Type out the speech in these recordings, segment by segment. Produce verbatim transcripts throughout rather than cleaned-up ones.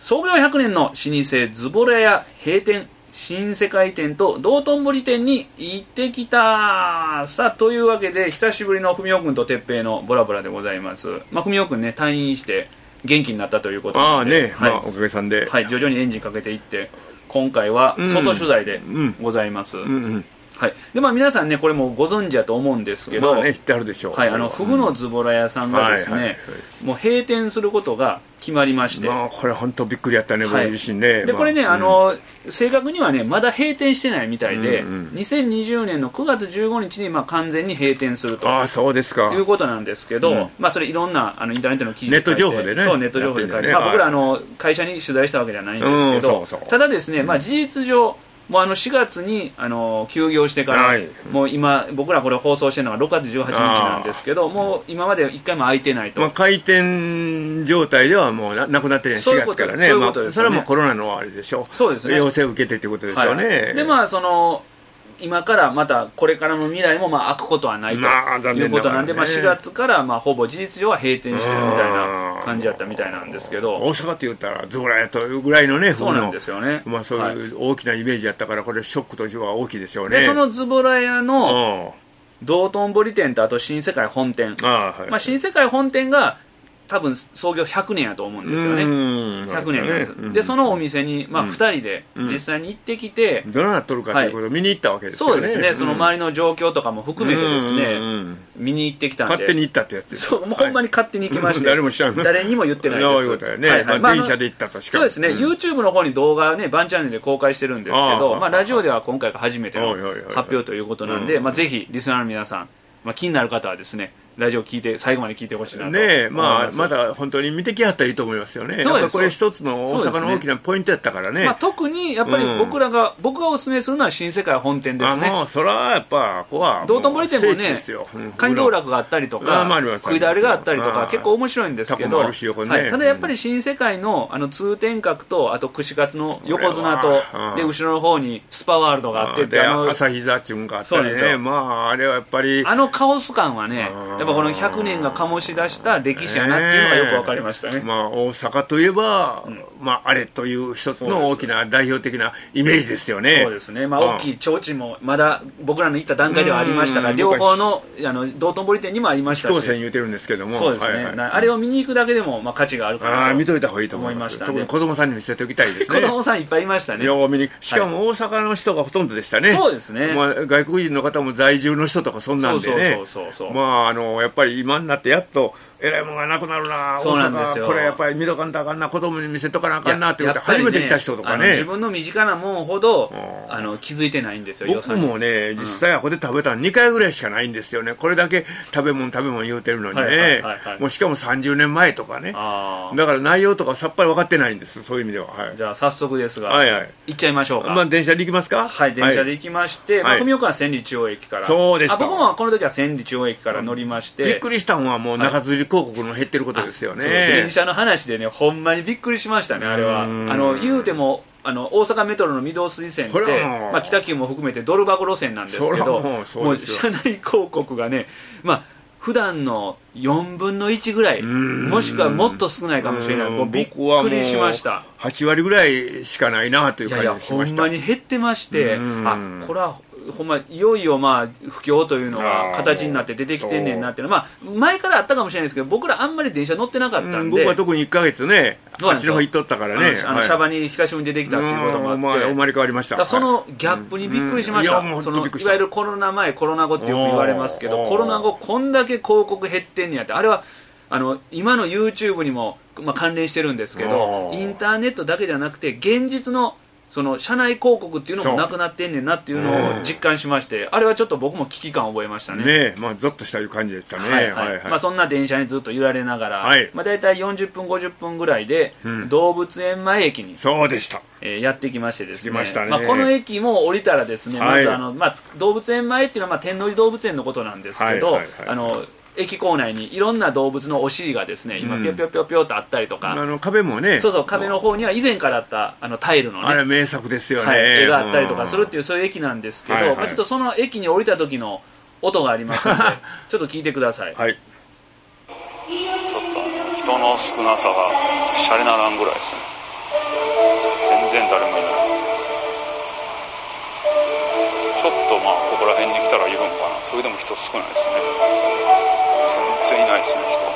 創業ひゃくねんの老舗ズボラ屋閉店、新世界店と道頓堀店に行ってきた。さあ、というわけで久しぶりの文雄くんと哲平のボラボラでございます。まあ、文雄くんね、退院して元気になったということで、 ああね、 はい、 まあ、おかげさんで、 はい、徐々にエンジンかけていって今回は外取材でございます、 うんうんうん、 はい、でまあ、皆さんねこれもご存知だと思うんですけど、 まあね、知ってあるでしょう、 はい、あのフグのズボラ屋さんがですね、 はいはいはい、 もう閉店することが決まりまして、 まあ、これ本当びっくりやったね、 はい、 僕自身ね。 でこれね、 まあ、 あの正確にはねまだ閉店してないみたいで、 うんうん、 にせんにじゅうねんのくがつじゅうごにちにまあ完全に閉店するとああそうですかいうことなんですけど、うん、まあ、それいろんなあのインターネットの記事で書いて、 ネット情報でね、 そうネット情報で書いて、ね、まあ、僕らあの会社に取材したわけじゃないんですけど、 うん、そうそう、 ただですね、まあ、事実上もうあのしがつにあの休業してから、はい、もう今僕らこれ放送してるのがろくがつじゅうはちにちなんですけど、もう今までいっかいも空いてないと、 まあ、開店状態ではもう な, なくなってるしがつからね、そ, まあ、それはもうコロナのあれでしょう、 そうですね、 要請を受けてということでしょうね、はい、 でまあその今からまたこれからの未来もまあ開くことはないということなんで、まあ、しがつからまあほぼ事実上は閉店してるみたいな感じだったみたいなんですけど、 大阪って言ったらズボラやというぐらいのね、 そうなんですよね、 まあ、そういう大きなイメージやったから、これショックとしては大きいでしょうね。 でそのズボラ屋の道頓堀店とあと新世界本店、 あ、はい、 まあ、新世界本店が多分創業ひゃくねんやと思うんですよね、ひゃくねんなんです、ね、でそのお店に、まあ、ふたりで実際に行ってきて、 うん、どうなっとるかということを見に行ったわけですよね、 そうですね、うん、その周りの状況とかも含めてですね、うんうんうん、見に行ってきたんで、 勝手に行ったってやつですそう、もうほんまに勝手に行きまして、 はい、誰も知らん、 誰にも言ってないですそういうことだよね、はいはい、まあ、電車で行ったとしか、 そうですね、うん、YouTube の方に動画ねバンチャンネルで公開してるんですけど、あ、まあ、ラジオでは今回が初めての発表ということなんで、まあ、ぜひリスナーの皆さん、まあ、気になる方はですねラジオ聞いて最後まで聞いてほしいなと思います。 ねえ、まあ、まだ本当に見てきはったらいいと思いますよね。なんかこれ一つの大阪の大きなポイントやったからね。 まあ、特にやっぱり僕らが、うん、僕がお勧めするのは新世界本店ですね。 あ、もうそれはやっぱここは道頓堀店もね、カニ道楽があったりとか、食いだれがあったりとか結構面白いんですけど、はい、ただやっぱり新世界のあの通天閣とあと串カツの横綱とで後ろの方にスパワールドがあってで朝日座っていうのがあったりね、まああれはやっぱりあのカオス感はね、やっぱこのひゃくねんが醸し出した歴史やなっていうのがよく分かりましたね、 えーまあ、大阪といえば、うんまあ、あれという一つの大きな代表的なイメージですよね。 そうですね、まあ、大きい提灯もまだ僕らの行った段階ではありましたが、両方のあの道頓堀店にもありましたし、 飛行船言うてるんですけども、 そうですね、はいはい、あれを見に行くだけでも、まあ、価値があるかなと見といた方がいいと思いました。特に子供さんに見せておきたいですね。 子供さんいっぱいいましたね。 よう見にしかも大阪の人がほとんどでしたね。 そうですね、 まあ、外国人の方も在住の人とかそんなんでね、まああのやっぱり今になってやっとえらいもんがなくなるな、 そうなんですよ、 これやっぱり見とかんとあかんな、子供に見せとかなあかんなって言って初めて来た人とかね、 自分の身近なもんほどあの気づいてないんですよ。 僕もね、実際はここで食べたのにかいぐらいしかないんですよね。これだけ食べ物食べ物言うてるのにね、もうしかもさんじゅうねんまえとかね、だから内容とかさっぱり分かってないんです、そういう意味では、はい、 じゃあ早速ですが、 はいはい、 行っちゃいましょうか。 まあ、電車で行きますか。 はい、電車で行きまして、はい、まあ、文岡は千里中央駅から、 そうです、 あ僕もこの時は千里中央駅から乗りまして、 びっくりしたのはもう中吊り広告の減ってることですよね。 電車の話でね、ほんまにびっくりしましたね、あれは。あの言うてもあの大阪メトロの御堂筋線って、まあ、北急も含めてドル箱路線なんですけど、もう, もう車内広告がね、まあ普段のよんぶんのいちぐらい、もしくはもっと少ないかもしれない。もうびっくりしました。 はちわりぐらいしかないなという感じがしました。 いやいや、ほんまに減ってまして、あ、これはほんまいよいよまあ不況というのが形になって出てきてんねんなっていうのは、まあ、前からあったかもしれないですけど、僕らあんまり電車乗ってなかったんで、うん、 僕は特にいっかげつね、あっちの方行っとったからね、 あの、はい、シャバに久しぶりに出てきたっていうこともあって、まあ、 生まれ変わりました。 だそのギャップにびっくりしました。いわゆるコロナ前コロナ後ってよく言われますけど、コロナ後こんだけ広告減ってんねやって、あれはあの今の YouTube にも、まあ、関連してるんですけど、インターネットだけじゃなくて現実のその車内広告っていうのもなくなってんねんなっていうのを実感しまして、あれはちょっと僕も危機感を覚えましたね。 ねえ、まあ、ゾッとしたいう感じでしたね。 はいはいはい、まあ、そんな電車にずっと揺られながら、はい、まあ、大体よんじゅっぷんごじゅっぷんぐらいで、うん、動物園前駅にそうでした、 えー、やってきましてですね、 来ましたね。 まあ、この駅も降りたらですね、まずあの、まあ、動物園前っていうのはまあ天王寺動物園のことなんですけど、はいはいはい、あの駅構内にいろんな動物のお尻がですね、今ぴょぴょぴょぴょとあったりとか、 うん、あの壁もね、 そうそう、壁の方には以前からあったあのタイルのね、 あれ名作ですよね、 はい、絵があったりとかするっていうそういう駅なんですけど、はいはい、まあ、ちょっとその駅に降りた時の音がありますのでちょっと聞いてください。 はい、 ちょっと人の少なさがシャレならんぐらいですね。 然誰もいない。ちょっとまあここら辺に来たらいるのかな。それでも人少ないですね。全然いないですね、人。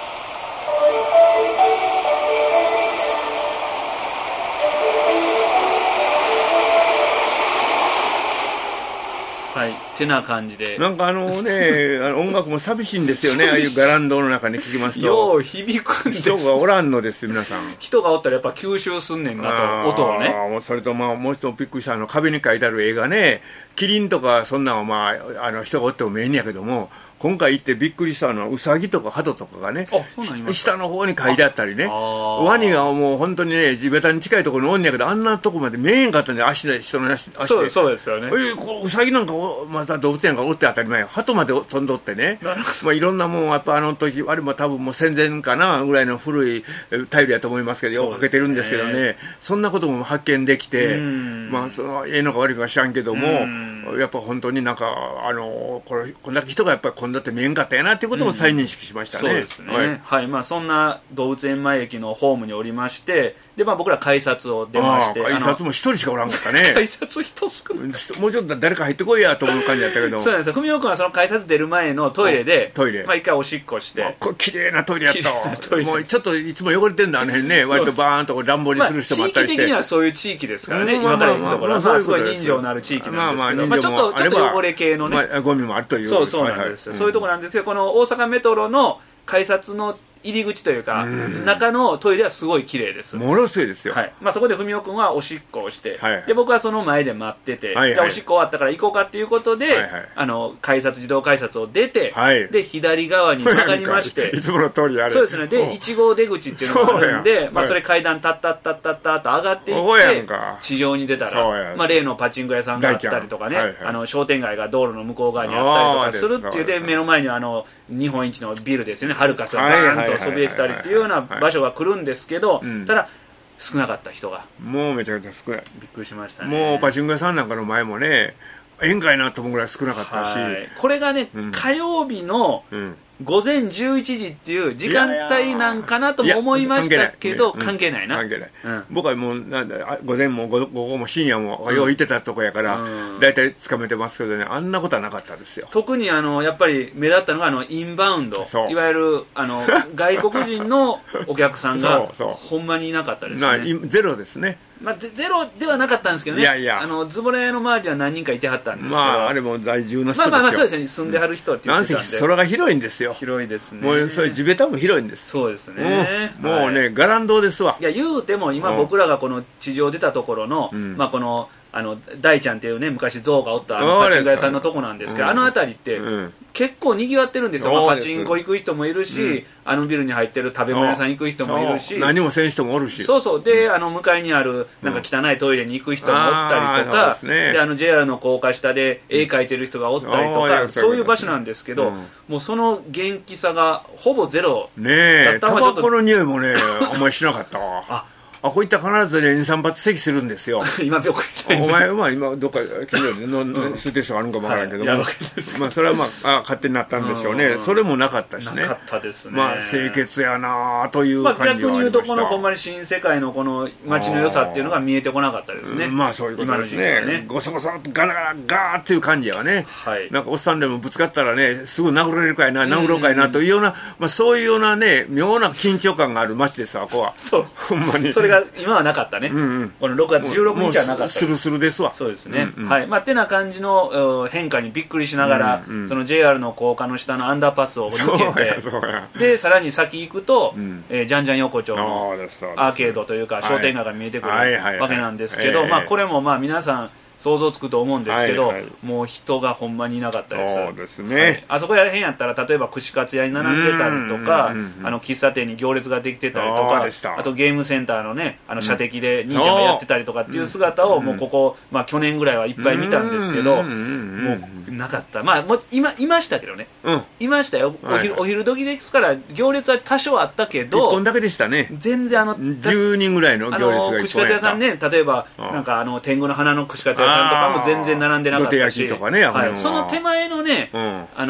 はい、てな感じでなんかあのねあの音楽も寂しいんですよねああいうガランドの中に聞きますとよう響くんです。 人がおらんのです皆さん。 人がおったらやっぱ吸収すんねんなと音をね。 それとまあもう一つびっくりしたの壁に書いてある絵がねキリンとかそんなのはまああの人がおっても見えんやけども今回行ってびっくりしたのはウサギとかハトとかがね下の方に書いてあったりねワニがもう本当にね地べたに近いところにおんねやけどあんなとこまで見えんかったんで足で人の足でそうそうですよね。 えー、ウサギなんかまた動物園がおって当たり前ハトまで飛んどってねまあいろんなもんやっぱあの時あれも多分もう戦前かなぐらいの古いタイルやと思いますけどようかけてるんですけどねそんなことも発見できてまあそのええのか悪いか知らんけどもやっぱ本当になんかあのこれこんだけ人がやっぱりこんだって見えんかったやなっていうことも再認識しましたね。 そうですね。はい、はい、まあそんな動物園前駅のホームにおりましてでまあ僕ら改札を出まして改札も一人しかおらんかったね。 改札人少ない。 もうちょっと誰か入ってこいやと思う感じだったけど。 そうなんですよ。文雄君はその改札出る前のトイレでトイレまあ一回おしっこして。 これ綺麗なトイレやったわ。もうちょっといつも汚れてるんだあの辺ね割とバーンと乱暴にする人もあったりして。 まあ、地域的にはそういう地域ですからね、今から行くところは、まあ、すごい人情のある地域なんですけど、まあちょっとちょっと汚れ系のね、 まあ、ゴミもあるというそうそうなんですよ、そういうところなんですけどこの大阪メトロの改札の入り口というか、うん、中のトイレはすごい綺麗です。 ものすごいですよ。 はい。まあそこで文雄君はおしっこをして、 はいはい、 で僕はその前で待ってて、はいはい、じゃあおしっこ終わったから行こうかっていうことで、はいはい、あの改札自動改札を出て、はい、で左側に曲がりまして、 いつもの通りあれ。 そうですね。でいち号出口っていうのがあるんで、まあそれ階段タッタッタッタッタッと上がっていって地上に出たら、まあ例のパチンコ屋さんがあったりとかね、はいはい、あの商店街が道路の向こう側にあったりとかするっていうで目の前にあの日本一のビルですよね、ハルカスがバーンとそびえてたりっていういうような場所が来るんですけど、はいはい、ただ少なかった人がもうめちゃくちゃ少ない。 びっくりしましたね。 もうパチンコ屋さんなんかの前もね宴会なと思うぐらい少なかったし、はい、 これがね、うん、火曜日の午前じゅういちじっていう時間帯なんかなとも思いましたけど関係ないな。 関係ない、うん、僕はもうなんだ午前も午後も深夜もよう行ってたとこやからだいたいつかめてますけどねあんなことはなかったですよ。 特にあのやっぱり目立ったのがあのインバウンドいわゆるあの外国人のお客さんがほんまにいなかったですね。 ゼロですね。 まあ、ゼロではなかったんですけどね。いやいやあのズボラ屋の周りは何人かいてはったんですけど、まああれも在住の人ですよ。 まあまあまあそうですね住んではる人って言ってたんで、 うん、空が広いんですよ。 広いですね。 もうそれ地べたも広いんです。 そうですね、 うん、もうね、はい、ガランドですわ。 いや言うても今僕らがこの地上出たところの、うん、まあこのあの大ちゃんっていうね昔ゾウがおったあのパチンコ屋さんのとこなんですけど、うん、あの辺りって、うん、結構にぎわってるんですよ。まあ、パチンコ行く人もいるし、うん、あのビルに入ってる食べ物屋さん行く人もいるし何もせん人もおるしそうそうで、うん、あの向かいにあるなんか汚いトイレに行く人もおったりとか、うん、で、ね、であの ジェイアール の高架下で絵描いてる人がおったりとか、うん、そういう場所なんですけど、うん、もうその元気さがほぼゼロだった。 ねえタバコの匂いもねあんまりしなかったわああこういった必ずねにさん発咳するんですよ今病気お前は今どっか近所での吸ってる人があるんかもわからんけども、はい、まあそれはまああ勝手になったんでしょうね。それもなかったしね。 なかったですね。 まあ清潔やなという感じはありました。 まあ、逆に言うとこのほんまに新世界のこの街の良さっていうのが見えてこなかったですね。 まあそういうことですね。ねゴソゴソガラガラガーっていう感じやね、はい、なんかおっさんでもぶつかったらねすぐ殴られるかいな殴ろうかいなというような、まあ、そういうようなね妙な緊張感がある街ですわここは。 そうほんまにそれが今はなかったね、うんうん、このろくがつじゅうろくにちはなかったです。 スルスルですわ。 そうですね、うんうん、はいまあてな感じの変化にびっくりしながら、うんうん、その ジェイアール の高架の下のアンダーパスを抜けてでさらに先行くと、うんえー、じゃんじゃん横丁のアーケードというか商店街が見えてくるわけなんですけど、まあこれもまあ皆さん想像つくと思うんですけど、はいはい、もう人がほんまにいなかったです。 そうですね、 はい、あそこやへんやったら例えば串カツ屋に並んでたりとかあの喫茶店に行列ができてたりとか あ, あとゲームセンターのねあの射的で兄ちゃんがやってたりとかっていう姿をもうここ、まあ、去年ぐらいはいっぱい見たんですけどもうなかった。まあもう 今いましたけどね、うん、いましたよお昼、はい、お昼時ですから行列は多少あったけどいっぽんだけでしたね。 全然あのじゅうにんぐらいの行列がいっぽんやった。 串カツ屋さんね例えばなんかあの天狗の花の串カツ屋さんとかも全然並んでなかったし、 とかね、 はい、その手前のね、うん、あの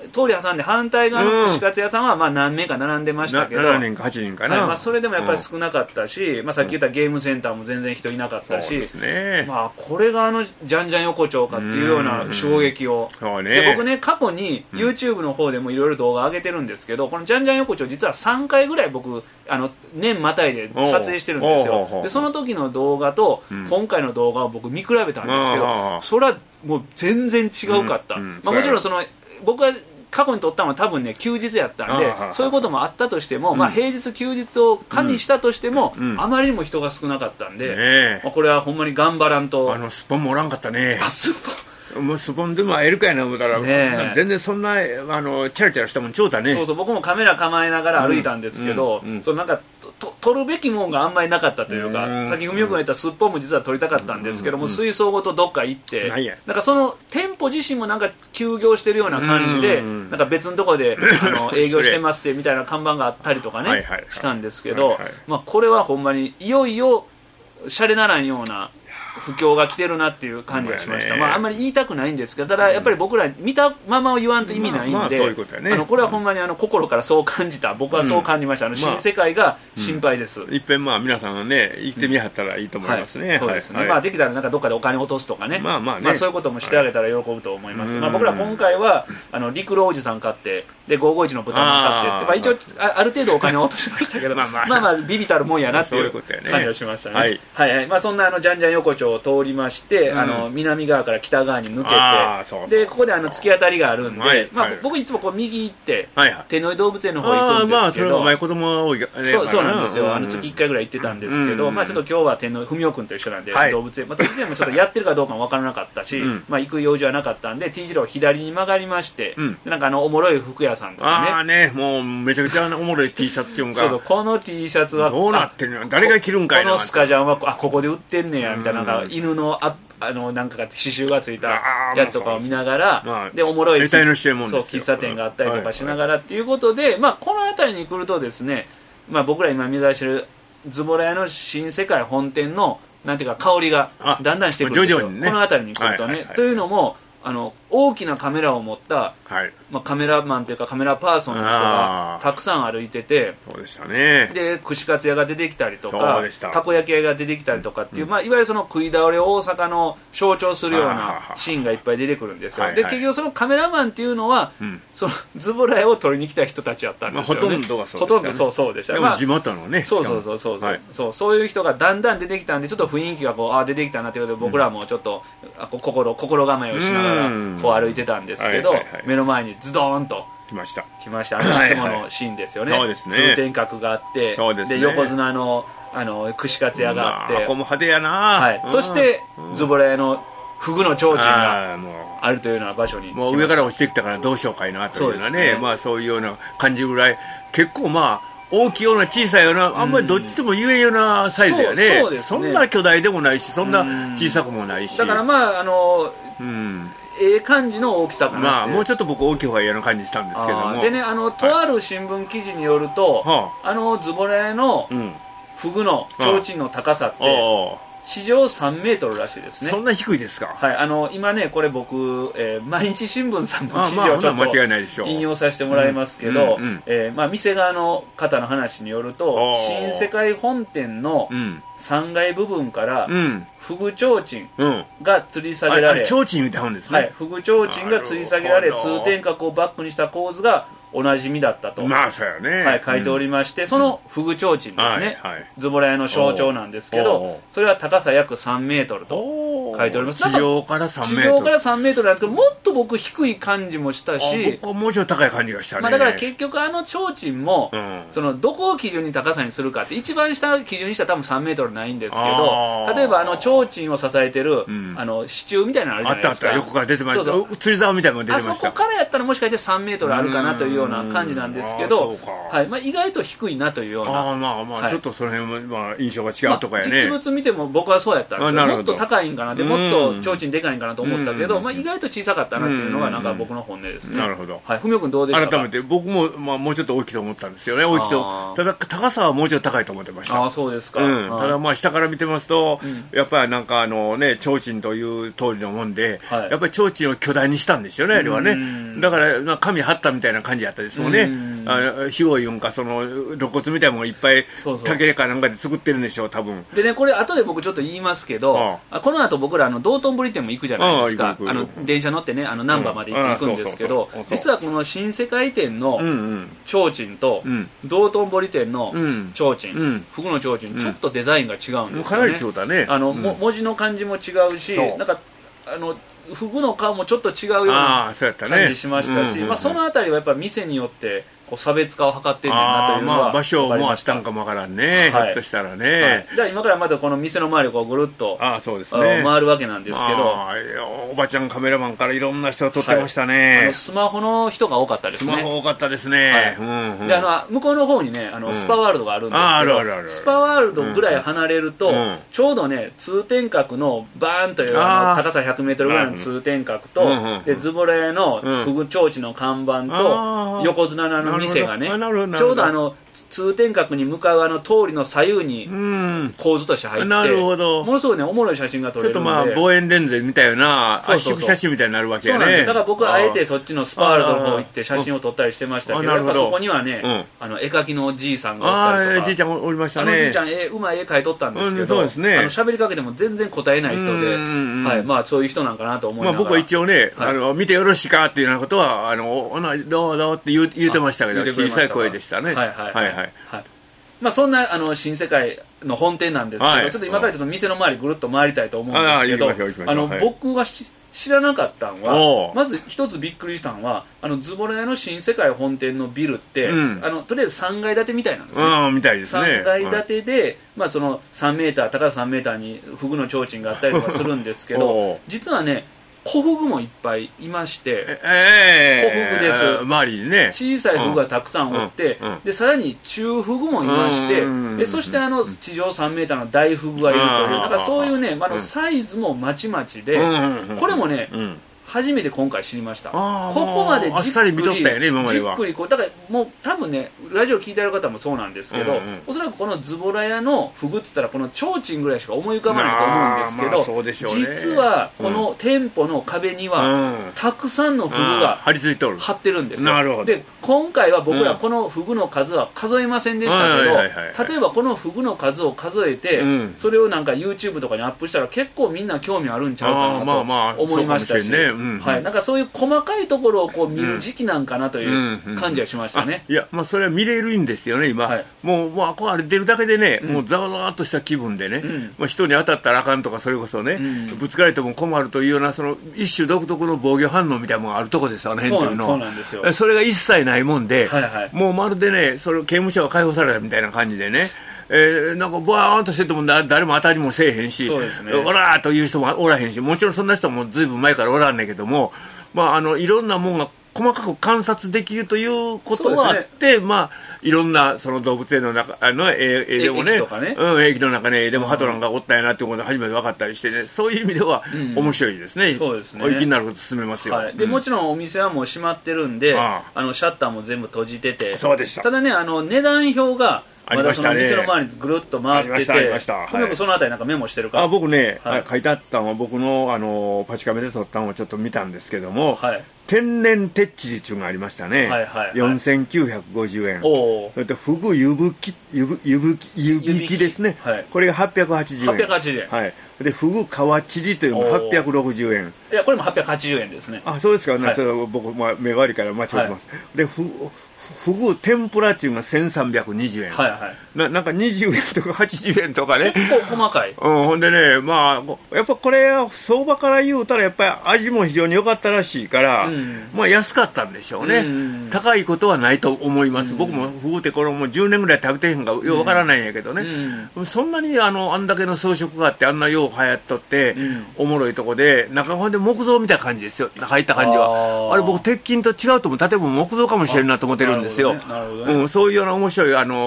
通り挟んで反対側の串カツ屋さんはまあ何名か並んでましたけど、 ななねんかはちにんかな、 はい、まあ、それでもやっぱり少なかったし、うん、まあ、さっき言ったゲームセンターも全然人いなかったし、そうですね、まあ、これがあのじゃんじゃん横丁かっていうような衝撃を、うん、で僕ね過去に YouTube の方でもいろいろ動画上げてるんですけど、このじゃんじゃん横丁実はさんかいぐらい僕あの年またいで撮影してるんですよ。でその時の動画と今回の動画を僕見比べたんですけど、うん、それはもう全然違うかった、うんうん、まあ、もちろんその僕は過去に撮ったのは多分ね休日やったんで、そういうこともあったとしても、うん、まあ、平日休日を加味したとしても、うん、あまりにも人が少なかったんで、ね、まあ、これはほんまに頑張らんと。 あのスポンもおらんかったね。 あ、スポンもうスポンでも会えるかやな思ったら、ね、全然そんなあのチャラチャラしたもんちょうだね。 そうそう、僕もカメラ構えながら歩いたんですけど、うんうんうん、そのなんかと撮るべきもんがあんまりなかったというか、さっき文雄君が言ったすっぽんも実は撮りたかったんですけども、水槽ごとどっか行って、なんかその店舗自身もなんか休業してるような感じで、なんか別のところであの営業してますってみたいな看板があったりとかねしたんですけど、まあこれはほんまにいよいよシャレならんような不況が来てるなっていう感じがしました。まああんまり言いたくないんですけど、ただやっぱり僕ら見たままを言わんと意味ないんで、あのこれはほんまにあの心からそう感じた。僕はそう感じました。あの新世界が心配です。 いっぺんまあ皆さんがね行ってみはったらいいと思いますね。 はい、そうですね。まあできたらなんかどっかでお金落とすとかね。まあまあね。まあそういうこともしてあげたら喜ぶと思います。まあ僕ら今回はあの陸路おじさん買ってでごーごーいちの豚まん買って、まあ一応ある程度お金を落としましたけど、まあまあビビたるもんやなっていう感じがしましたね。はいはい。まあそんなあのじゃんじゃん横丁を通りまして。で、うん、あの南側から北側に抜けて、そうそうそう、でここであの突き当たりがあるんで、はい、まあ、はい、僕いつもこう右行って、はいはい、手の井動物園の方行くんですけど、 まあ、それは子供が多い、ね、 そうそうなんですよ、うん、あの月いっかいぐらい行ってたんですけど、うん、まあ、ちょっと今日は天の文雄君と一緒なんで、はい、動物園、まあ、動物園もちょっとやってるかどうかも分からなかったし、うん、まあ、行く用事はなかったんで T 字路を左に曲がりまして、うん、なんかあのおもろい服屋さんとかね、 ああね、もうめちゃくちゃおもろい T シャツっていうのがそうそう、この T シャツはどうなってんの、誰が着るんかいな、 このスカジャンはあここで売ってんねやみたいな、なんか犬のああのなんか刺繍がついたやつとかを見ながら、まあ、でおもろい喫喫茶店があったりとかしながらっていうことで、まあ、この辺りに来るとですね、まあ、僕ら今目指してるズボラ屋の新世界本店のなんていうか香りがだんだんしてくるんですよ、ね、この辺りに来るとね、はいはいはい、というのもあの大きなカメラを持った、はい、まあ、カメラマンというかカメラパーソンの人がたくさん歩いてて、 そうでしたね、 で串カツ屋が出てきたりとかたこ焼き屋が出てきたりとかっていう、うん、まあ、いわゆるその食い倒れ大阪の象徴するようなシーンがいっぱい出てくるんですよ。で結局そのカメラマンっていうのは、うん、そのズボラ屋を撮りに来た人たちやったんですよね、 まあ、ほとんどがそうでしたね、 ほとんどそうそうでした。 でも地元のね、 そうそうそうそうそう、はい、そうそういう人がだんだん出てきたんで、ちょっと雰囲気がこうあ出てきたなということで、僕らもちょっと、うん、あこ心心構えをしながらこう歩いてたんですけど、はいはいはい、目の前にズドーンと来ました来ました。あのいつものシーンですよね。 そうですね。 通天閣があって、そうですね、で横綱のあの串カツ屋があって、 ここも派手やな、 はい、そしてズボラ屋のフグの提灯があるというような場所にもう上から落ちてきたからどうしようかいなというようなね、まあそういうような感じぐらい結構まあ大きいような小さいような、あんまりどっちとも言えんようなサイズだよね。 そう、そうですね。そんな巨大でもないし、そんな小さくもないし、 だからまああの、うん、ええ感じの大きさかなって、まあ、 もうちょっと僕大きい方が嫌な感じしたんですけども、 でね、あのとある新聞記事によると、はい、あのズボラ屋のフグの提灯の高さって、はあ地上さんメートルらしいですね。 そんな低いですか。 はい、あの今ねこれ僕、えー、毎日新聞さんの記事をちょっと引用させてもらいますけど、店側の方の話によると、新世界本店のさんがい部分からフグ提灯が吊り下げられ、 提灯みたいなんですね。はい、 フグ提灯が吊り下げられ、通天閣をバックにした構図がおなじみだったと、 まあそうやね、 はい、書いておりまして、うん、そのフグ提灯ですね、はいはい、ズボラ屋の象徴なんですけど、それは高さ約さんメートルと書いております。 地上からさんメートル、 地上からさんメートルなんですけど、もっと僕低い感じもしたし、 僕はもうちょっと高い感じがしたね。 まあ、だから結局あの提灯も、うん、そのどこを基準に高さにするかって、一番下基準にしたら多分さんメートルないんですけど、例えばあの提灯を支えてる、うん、あの支柱みたいなのあるじゃないですか。 あったあった、横から出てました。そうそう、釣り竿みたいなのが出てました。 あそこからやったらもしかしてさんメートルあるかなというような感じなんですですけど、はい、まあ、意外と低いなというような、 あ、まあまあ、はい、ちょっとその辺も、まあ、印象が違うとかやね、 まあ、実物見ても僕はそうやったんですよ。もっと高いんかなっでもっと提灯でかいんかなと思ったけど、まあ、意外と小さかったなっていうのがなんか僕の本音ですね。 なるほど。 はい、文雄君どうでしたか？ 改めて僕も、まあ、もうちょっと大きいと思ったんですよね。大きいと、ただ高さはもうちょっと高いと思ってました。 ああ、そうですか。 うん、ただまあ下から見てますと、うん、やっぱりなんかあのね、提灯という通りのもんで、はい、やっぱり提灯を巨大にしたんですよね、あれはね。だから紙貼ったみたいな感じだったですもんね。あ、火をいうんか、その露骨みたいなものをいっぱい竹かなんかで作ってるんでしょう、多分。 でね、これ後で僕ちょっと言いますけど、ああ、この後僕らあの道頓堀店も行くじゃないですか。ああの電車乗ってね、あの難波まで行って行くんですけど、実はこの新世界店の提灯と道頓堀店の提灯、うん、フグの提灯、うん、ちょっとデザインが違うんですよね。 かなり違うだね。 あの、うん、文字の感じも違うし、なんかあのフグの顔もちょっと違うような感じしましたし、まあそのあたりはやっぱ店によってこう差別化を図ってるんだなというのは、 まあ、場所もあったんかもわからんね、はい、ひょっとしたらね、はい、 じゃあ今からまたこの店の周りをこうぐるっとああそうですね、 回るわけなんですけど、 あおばちゃんカメラマンからいろんな人が撮ってましたね、はい、 あのスマホの人が多かったですね。 スマホ多かったですね、 はい、うんうん、であの向こうの方にねあのスパワールドがあるんですけど、うん、ああるあるある、スパワールドぐらい離れると、うん、ちょうどね通天閣のバーンというあの高さひゃくメートルぐらいの通天閣と、うんうんうん、でズボラ屋のフグ提灯の看板と、うん、横綱の店がねちょうどあの通天閣に向かうあの通りの左右に構図として入って、 なるほど、 ものすごいねおもろい写真が撮れるので、 ちょっとまあ望遠レンズみたいな圧縮写真みたいになるわけやね。 そうなんです。だから僕はあえてそっちのスパワールドの方行って写真を撮ったりしてましたけど、やっぱそこにはね、うん、あの絵描きのおじいさんがおったりとか、 じいちゃんおりましたね。 あのじいちゃん絵うまい絵描いとったんですけど、うん、そうですね、あの喋りかけても全然答えない人で、はい、まあそういう人なんかなと思いながら、 まあ、僕は一応ね、はい、あの見てよろしいかっていうようなことはあのどうどうって言う言うてましたけど、小さい声でしたね。はいはいはいはい。 まあそんなあの新世界の本店なんですけど、はい、ちょっと今からちょっと店の周りぐるっと回りたいと思うんですけど、あの、はい、僕がし知らなかったのは、まず一つびっくりしたのは、あのズボラ屋の新世界本店のビルって、うん、あのとりあえずさんがい建てみたいなんですね。 あみたいですね。 さんがい建てで、はい、まあそのさんメーター高ささんメーターにフグの提灯があったりとかするんですけど実はね小フグもいっぱいいまして、えー、小フグです、 周りにね小さいフグがたくさんおって、うんうん、でさらに中フグもいまして、でそしてあの地上さんメーターの大フグがいるという、だからそういうね、あのサイズもまちまちで、これもね、うん初めて今回知りました。ここまでじっくりあっさり見とったよね今までは。 じっくりこうだからもう多分ねラジオ聞いてる方もそうなんですけど、うんうん、おそらくこのズボラ屋のフグっつったらこの提灯ぐらいしか思い浮かばないと思うんですけど、まあそうでしょうね、実はこの店舗の壁には、うん、たくさんのフグが貼り付いておる貼ってるんですよ。 なるほど。 で今回は僕らこのフグの数は数えませんでしたけど、例えばこのフグの数を数えて、うん、それをなんか YouTube とかにアップしたら結構みんな興味あるんちゃうかなと思いましたし、はい、なんかそういう細かいところをこう見る時期なんかなという感じはしましたね。 いや、まあ、それは見れるんですよね今、はい、もう、まあ、こうあれ出るだけでね、うん、もうざわざわっとした気分でね、うんまあ、人に当たったらあかんとかそれこそね、うん、ぶつかれても困るというようなその一種独特の防御反応みたいなものがあるところですよね。 そうなんですよ。 それが一切ないもんで、はいはい、もうまるでねそれ刑務所が解放されたみたいな感じでね、えー、なんかバーンとしてても誰も当たりもせえへんし、そうですね、おらーという人もおらへんし、もちろんそんな人もずいぶん前からおらんねんけども、まあ、あのいろんなもんが細かく観察できるということがあって、ね、まあ、いろんなその動物園の中あの絵でもね、駅とかね、うん、駅の中ねでもハトランがおったんやなっていうことが初めて分かったりしてね、そういう意味では面白いですね。うん、そうですね。お行きになること進めますよ。はい、 でもちろんお店はもう閉まってるんで、ああのシャッターも全部閉じてて、 そうでした。 ただねあの値段表がまだその店の前にぐるっと回ってて、久美子そのあたりなんかメモしてるか。 あ僕ね、はい、書いてあったのは僕のあのパチカメで撮ったのをちょっと見たんですけども、はい、天然てっちりっていうのがありましたね、はいはいはい、よんせんきゅうひゃくごじゅうえん。それとフグ湯吹き湯吹き湯引きですね、はい、これがはっぴゃくはちじゅうえん。 はっぴゃくはちじゅうえん、 はい、でフグ皮ちりというのもはっぴゃくろくじゅうえん。 いやこれもはっぴゃくはちじゅうえんですね。 あそうですか、はい、ちょっと僕、まあ、目悪いから間違ってます、はい、でフフグ天ぷらっていうのがせんさんびゃくにじゅうえん、はいはい、な, なんかにじゅうえんとかはちじゅうえんとかね、 結構細かい、うん、 ほんでね、まあ、やっぱこれ相場から言うたらやっぱり味も非常に良かったらしいから、うん、まあ安かったんでしょうね、うん、高いことはないと思います、うん、僕もフグってこれもうじゅうねんぐらい食べてへんかようわからないんやけどね、うん、そんなに あ, のあんだけの装飾があってあんなよう流行っとって、うん、おもろいとこで中ほんで木造みたいな感じですよ、入った感じは。 あ, あれ僕鉄筋と違うと思う、建物木造かもしれんなと思ってるんですよ。うん、そういうような面白いあの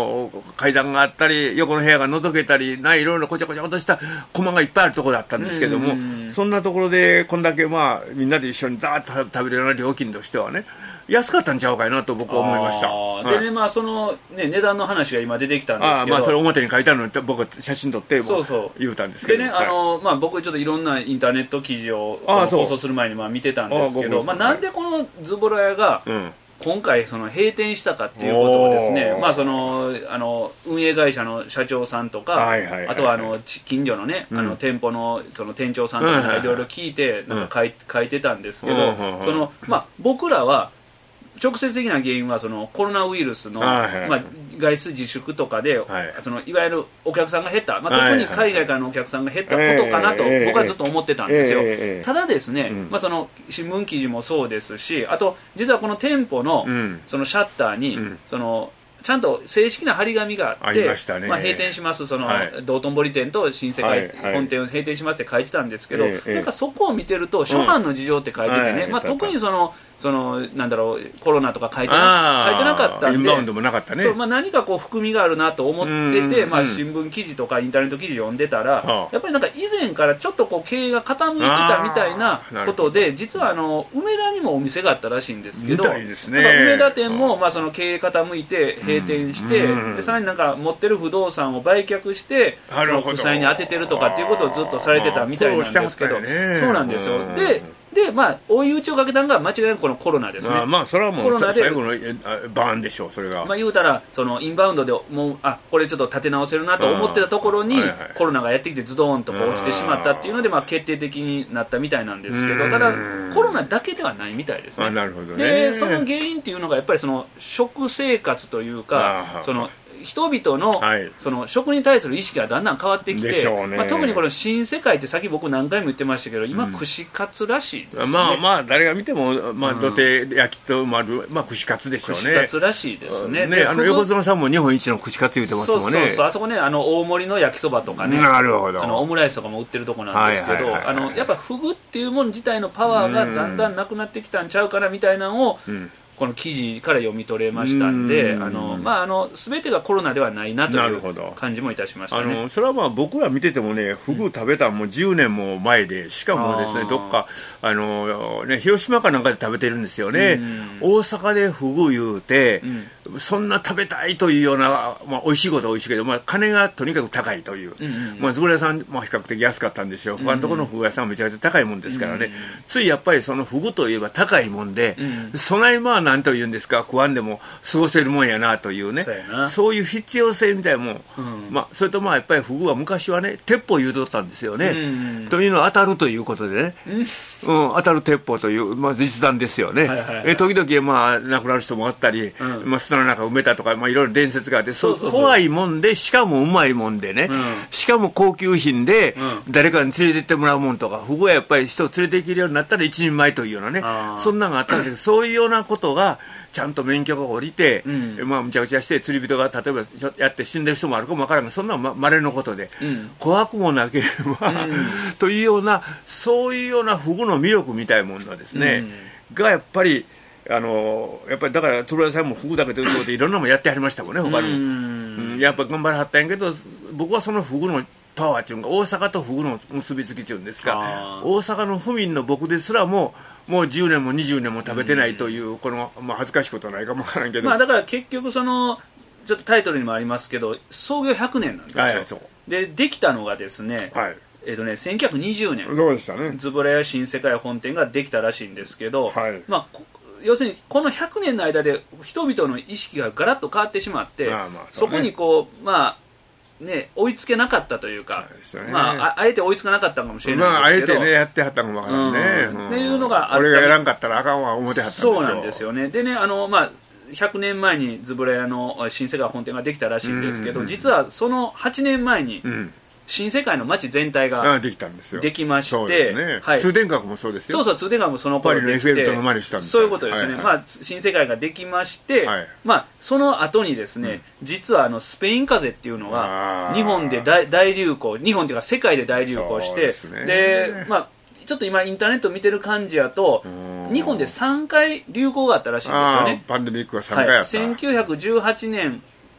の階段があったり横の部屋が覗けたりないろいろこちゃこちゃとしたコマがいっぱいあるところだったんですけども、そんなところでこんだけまあみんなで一緒にザーッと食べるような料金としてはね安かったんちゃうかいなと僕は思いました。 でね、はい、まあそのね値段の話が今出てきたんですけど、あまあそれ表に書いてあるのに僕は写真撮ってそうそう言うたんですけど、 でね、はい、あのまあ僕ちょっといろんなインターネット記事を放送する前にまあ見てたんですけど、まあなんでこのズボラ屋が、うん今回その閉店したかっていうことをですね、まあそのあの運営会社の社長さんとか、はいはいはいはい、あとはあの近所のね、うん、あの店舗のその店長さんとかいろいろ聞いてなんか書い、書いてたんですけど、うん、そのまあ僕らは直接的な原因はそのコロナウイルスの、はいはいまあ、外出自粛とかで、はい、そのいわゆるお客さんが減った、まあ、特に海外からのお客さんが減ったことかなと僕はずっと思ってたんですよ、えーえー、ただですね、うんまあ、その新聞記事もそうですしあと実はこの店舗 の,、うん、そのシャッターに、うん、そのちゃんと正式な張り紙があってま、ねまあ、閉店しますその、はい、道頓堀店と新世界本店を閉店しますって書いてたんですけど、はいはい、なんかそこを見てると初版の事情って書いててね、うんはいまあ、特にそのそのなんだろうコロナとか書いてな、書いてなかったんでインバウンドもなかったねそう、まあ、何かこう含みがあるなと思ってて、まあ、新聞記事とかインターネット記事読んでたら、やっぱりなんか以前からちょっとこう経営が傾いてたみたいなことで実はあの梅田にもお店があったらしいんですけど、みたいですね、梅田店もまあその経営傾いて閉店して、でさらになんか持ってる不動産を売却してその負債に当ててるとかっていうことをずっとされてたみたいなんですけど、そうなんですよ。ででまあ、追い打ちをかけたのが間違いなくこのコロナですね。 あまあそれはもうコロナで最後のバーンでしょうそれが。 まあ言うたらそのインバウンドでもうあこれちょっと立て直せるなと思ってたところに、はいはい、コロナがやってきてズドーンとこう落ちてしまったっていうのでまあ決定的になったみたいなんですけど、ただコロナだけではないみたいですね。 あなるほどね。 でその原因っていうのがやっぱりその食生活というかその人々 の,、はい、その食に対する意識がだんだん変わってきて、ねまあ、特にこの新世界ってさっき僕何回も言ってましたけど今、うん、串カツらしいですね。 まあまあ誰が見ても、まあ、土手焼きと丸、まあ、串カツでしょうね。 串カツらしいですね。 ねあの横綱さんも日本一の串カツ言ってますもんね。 そうそうそうあそこねあの大盛りの焼きそばとかねなるほどあのオムライスとかも売ってるとこなんですけどやっぱフグっていうもの自体のパワーがだんだんなくなってきたんちゃうかなみたいなのを、うんこの記事から読み取れましたんで、あのまああの全てがコロナではないなという感じもいたしましたね。 あのそれはまあ僕ら見ててもね、フグ食べたのもじゅうねんも前で、しかもですねどっかあのね広島かなんかで食べてるんですよね。大阪でフグ言うて、うん、そんな食べたいというようなまあ美味しいことは美味しいけど、まあ金がとにかく高いという、うんうん、まあズボラ屋さんまあ比較的安かったんですよ。他のところのフグ屋さんはめちゃくちゃ高いもんですからね。うん、ついやっぱりそのフグといえば高いもんで、うん、備えまあなんというんですか食わんでも過ごせるもんやなというね、そうそういう必要性みたいなもん、うんまあ、それとまあやっぱりフグは昔はね鉄砲言うとったんですよね、うんうん、というのは当たるということでね、うん、当たる鉄砲という、まあ、実弾ですよね、はいはいはい、え時々まあ亡くなる人もあったり、うんまあ、砂の中埋めたとか、まあ、いろいろ伝説があって、そうそうそう怖いもんでしかもうまいもんでね、うん、しかも高級品で誰かに連れてってもらうもんとか、フグはやっぱり人を連れて行けるようになったら一人前というようなね、そんなのがあったんですけど、そういうようなことがちゃんと免許が下りて、うんまあ、むちゃくちゃして釣り人が例えばやって死んでる人もあるかもわからんが、そんなのまれのことで、うん、怖くもなければ、うん、というようなそういうようなフグの魅力みたいなものですね、うん、がやっぱりあのやっぱりだから鶴屋さんもフグだけということでいろんなもんやってはりましたもんね他にも、うんうん、やっぱ頑張りはったんやけど、僕はそのフグのパワーっていうのが大阪とフグの結びつきっていうんですか、大阪の府民の僕ですらももうじゅうねんもにじゅうねんも食べてないという、うん、この、まあ、恥ずかしいことはないかもわからんけど、 まあ、だから結局そのちょっとタイトルにもありますけど創業ひゃくねんなんですよ、はい、そうでできたのがですね、はいえーとね、せんきゅうひゃくにじゅうねんそうでしたね、 ズボラ屋新世界本店ができたらしいんですけど、はいまあ、要するにこのひゃくねんの間で人々の意識がガラッと変わってしまって、まあまあ そ, ね、そこにこうまあね、追いつけなかったというか、ねまあ、あ, あえて追いつかなかったかもしれないですけど、 まあ、あえてねやってはったかもわからんね、うんうん、 っていうのがあった。 俺がやらんかったらあかんわ思ってはったんでしょ。 そうなんですよね。でねあの、まあ、ひゃくねんまえにズボラ屋の新世界本店ができたらしいんですけど、うんうん、実はそのはちねんまえに、うん新世界の街全体ができたんですよ。できまして、そうですね。はい、通天閣もそうですよ。 そうそう通天閣もその頃できて、パリのエッフェル塔の真似したんです。 そういうことですね。はいはい、まあ新世界ができまして、はい、まあその後にですね、うん、実はあのスペイン風邪っていうのが日本で 大, 大流行、日本というか世界で大流行して、で, でまあちょっと今インターネット見てる感じやと日本でさんかい流行があったらしいんですよね。 パンデミックがさんかいあった。 はい、せんきゅうひゃくじゅうはちねん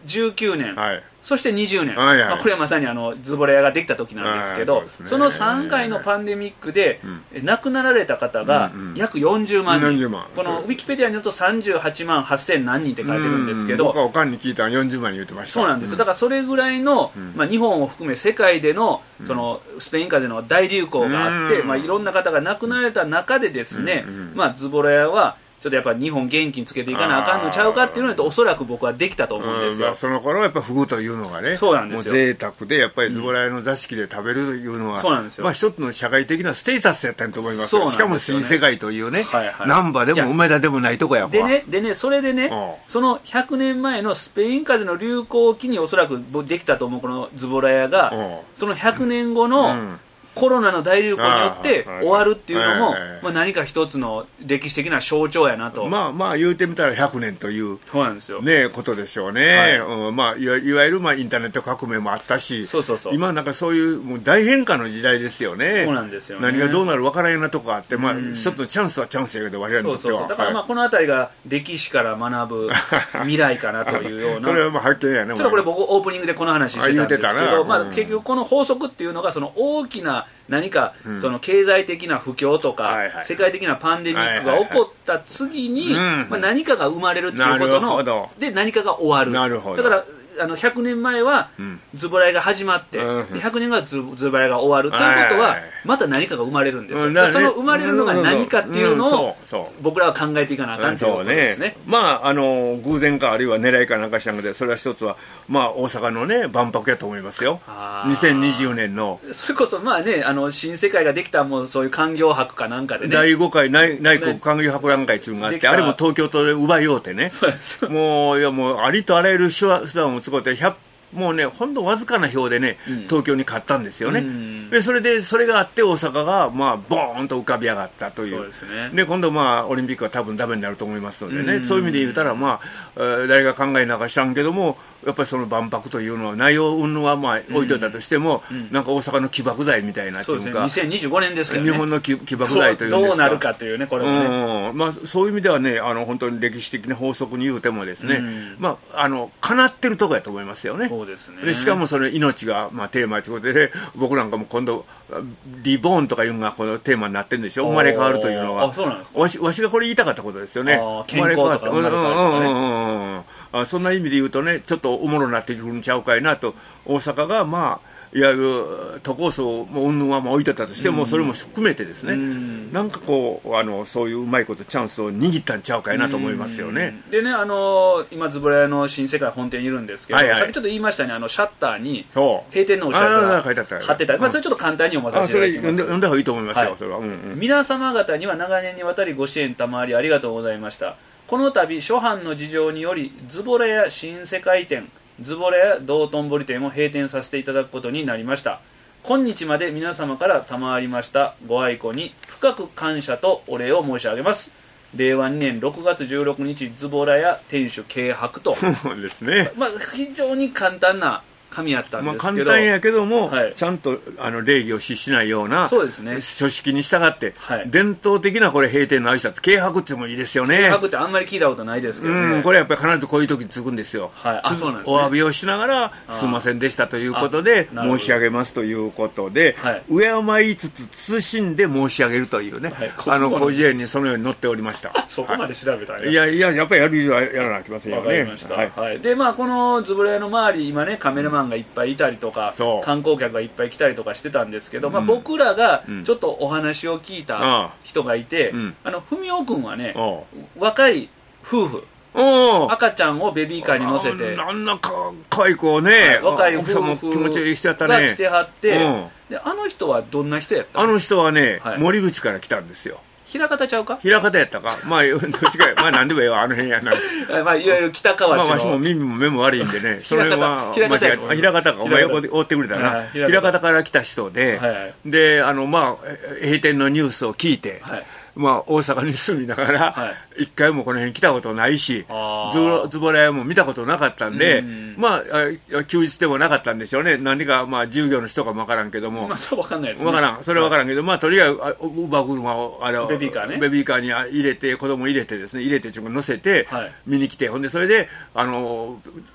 じゅうきゅうねん、 はい、 そしてにじゅうねん、 はいはい、 まあ、これはまさにあのズボラ屋ができた時なんですけど、はい、 そ, ね、そのさんかいのパンデミックで、うん、亡くなられた方が約よんじゅうまんにん、うんうん、このウィキペディアによるとさんじゅうはちまんはっせん何人って書いてるんですけど、 僕はおかんに聞いたらよんじゅうまん言ってました。 そうなんですよ、だからそれぐらいの、うん、まあ、日本を含め世界での、そのスペイン風邪の大流行があって、まあ、いろんな方が亡くなられた中でですね、うんうん、まあ、ズボラ屋はちょっとやっぱ日本元気につけていかなあかんのちゃうかっていうのとおそらく僕はできたと思うんですよ、 うん、その頃はやっぱフグというのがね、 そうなんですよ、 もう贅沢でやっぱりズボラ屋の座敷で食べるというのは、 そうなんですよ、 まあ、一つの社会的なステータスやったんと思います。しかも新世界というね、はいはい、難波でも梅田でもないとこやでね、でね、それでね、そのひゃくねんまえのスペイン風邪の流行期におそらくできたと思うこのズボラ屋が、そのひゃくねんごの、うん、コロナの大流行によって終わるっていうのも、まあ、何か一つの歴史的な象徴やなと。 まあまあ言うてみたらひゃくねんという、 そうなんですよ、 ね、ことでしょうね、はい、うん、まあ、いわ、いわゆるまあインターネット革命もあったし、 そうそうそう、 今なんかそういうもう大変化の時代ですよね。 そうなんですよね、 何がどうなる分からんようなとこがあって、まあ、一つのチャンスはチャンスやけど我々にとっては、そうそうそう、 だからまあこの辺りが歴史から学ぶ未来かなというようなそれはまあ発見やね。 ちょっとこれ僕オープニングでこの話してたんですけど、うん、まあ、結局この法則っていうのがその大きな何かその経済的な不況とか、うん、世界的なパンデミックが起こった次に、まあ、何かが生まれるっていうことので何かが終わる。 なるほど。 だからあのひゃくねんまえはズボラ屋が始まって、うん、ひゃくねんごはズボラ屋が終わるということはまた何かが生まれるんですよ、うん、だからその生まれるのが何かっていうのを僕らは考えていかなあかんということですね。 まああの偶然かあるいは狙いかなんかしたので、それは一つはまあ大阪のね万博やと思いますよ。にせんにじゅうねんのそれこそまあね、あの新世界ができたもうそういう環境博かなんかでね、 だいごかい 内, 内国環境博覧会っていうのがあって、あれも東京都で奪いようてね、もういやもうありとあらゆる手段を使ってひゃくもうね、ほんとわずかな票でね、うん、東京に勝ったんですよね、うん、でそれでそれがあって大阪がまあボーンと浮かび上がったという、 そうですね、 で今度まあオリンピックは多分ダメになると思いますのでね、うん、そういう意味で言うたらまあ誰が考えなかしたんけども、やっぱりその万博というのは内容云々はまあ置いといたとしても、うん、なんか大阪の起爆剤みたいなっていうか、そうですね、 にせんにじゅうごねんですけどね、 日本の起爆剤というんですか、 どうなるかというね、これもね、 うん、まあ、そういう意味ではね、あの本当に歴史的な法則に言うてもですね、うん、まああのかなってるところやと思いますよね。 そうですね。 でしかもそれ命がまあテーマということで、ね、僕なんかも今度リボーンとかいうのがこのテーマになってるんでしょ、生まれ変わるというのは。 あ、そうなんですか。 わし、わしがこれ言いたかったことですよね。 健康とか生まれ変わるとかね、うんうんうん、 あ、そんな意味で言うとね、ちょっとおもろになってくるんちゃうかいなと。大阪がまあいわゆる都構想も云々はまあ置いてたとしても、それも含めてですね、なんかこうあのそういううまいことチャンスを握ったんちゃうかいなと思いますよね。 でね、あのー、今ズボラ屋の新世界本店にいるんですけど、はいはい、さっきちょっと言いましたね、あのシャッターに閉店のお知らせが貼ってた、まあ、それちょっと簡単に読まさせていただきます。 あ、それ読んだ方がいいと思いますよ、はい、それは、うんうん、 皆様方には長年にわたりご支援賜りありがとうございました。この度諸般の事情によりズボラ屋新世界店、ズボラ屋道頓堀店を閉店させていただくことになりました。今日まで皆様から賜りましたご愛顧に深く感謝とお礼を申し上げます。れいわにねんろくがつじゅうろくにちズボラ屋店主啓白とそうですね、 まあ、非常に簡単な紙やったんですけど、まあ、 簡単やけども、はい、ちゃんとあの礼儀を失しないような、 そうですね、 書式に従って、はい、伝統的なこれ閉店の挨拶、啓白ってもいいですよね。 啓白ってあんまり聞いたことないですけどね、 うん、これやっぱり必ずこういう時につくんですよ、 はい、あ、そうなんですね、 お詫びをしながらすいませんでしたということで申し上げますということで、はい、敬いつつ慎んで申し上げるというね、はい、あの広辞苑にそのように載っておりました。 そこまで調べたね、 いやいや、やっぱりやる以上はやらなきゃいけませんよね。 わかりました、はいはい、でまあこのズボラ屋の周り今ねカメラマンがいっぱいいたりとか、観光客がいっぱい来たりとかしてたんですけど、うん、まあ、僕らがちょっとお話を聞いた人がいて、うん、あの文雄君はね、若い夫婦、赤ちゃんをベビーカーに乗せて、 あんなかわいい子をね、 若い夫婦が来てはって、うん、であの人はどんな人やったの？ あの人はね、はい、森口から来たんですよ。 平方ちゃうか？ 平方やったか、まあどっちかまあ何でもええわ、あの辺やなまあいわゆる北河内の、 まあわしも耳も目も悪いんでねそれは平方や平方か、お前横で追ってくれたな、はい、平方から来た人で、はいはい、であのまあ閉店のニュースを聞いて、はい、まあ、大阪に住みながら、はい、一回もこの辺来たことないし、ズボラ屋も見たことなかったんで、うん、まあ、休日でもなかったんでしょうね。何か、まあ、従業の人かもわからんけども。 まあ、そうわかんないですね。 わからん。それはわからんけど、はい、まあ、とりあえず、ウーバー車を、あの、 ベビーカーね。 ベビーカーに入れて、子供入れてですね、入れて、ちょっと乗せて、はい、見に来て、ほんで、それで、あの、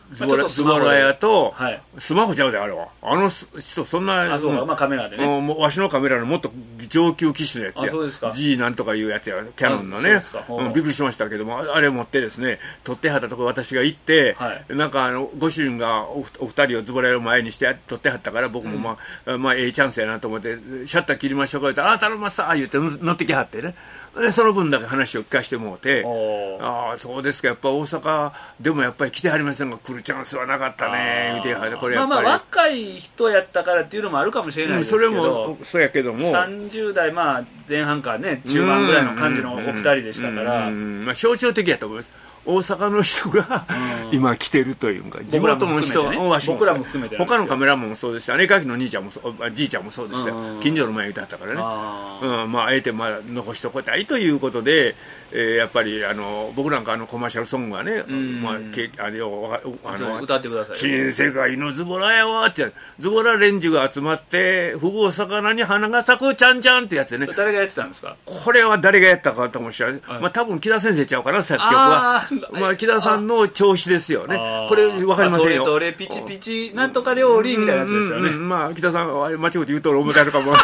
ズボラ、ズボラやと、はい、スマホちゃうであれはあの人そんなあそうか、まあ、カメラでね、 もうわしのカメラのもっと上級機種のやつや。 あそうですか。 G なんとかいうやつや、キャノンのね。うん、びっくりしましたけども、あれを持ってですね撮ってはったところ私が行って、はい、なんかあのご主人がお二人をズボラを前にして撮ってはったから僕もまあ、うん、まあええチャンスやなと思ってシャッター切りましょうか言ったら、あ頼みますさ言って乗ってきはってね、でその分だけ話を聞かせてもうて、ああそうですか、やっぱ大阪でもやっぱり来てはりませんが来るチャンスはなかったね見てはこれやっぱり、まあ、まあ若い人やったからっていうのもあるかもしれないですけど、うん、 それもそうやけどもさんじゅう代まあ前半からね中盤ぐらいの感じのお二人でしたから、 まあ象徴的やと思います。大阪の人が今来てるというか、地元の人、 僕らも含めて、 他のカメラマンもそうでした、姉かきの兄ちゃんもじいちゃんもそうでしたよ、近所の前にいてはったからね、あ、うん、まああえてまあ残しとこうたいということで、えー、やっぱりあの僕なんかあのコマーシャルソングがね、まあ、けあれをあの歌ってください。 新世界のズボラやわって、ズボラ連中が集まってフグお魚に花が咲くちゃんちゃんってやつでね。 誰がやってたんですか？ これは誰がやったかとも知らない、はい、まあ多分木田先生ちゃうかな作曲は。まあ木田さんの調子ですよね。これ分かりませんよ。 トレトレピチピチなんとか料理みたいなやつですよね。 うんうんうん、まあ木田さんは間違って言うと思ってあるかも。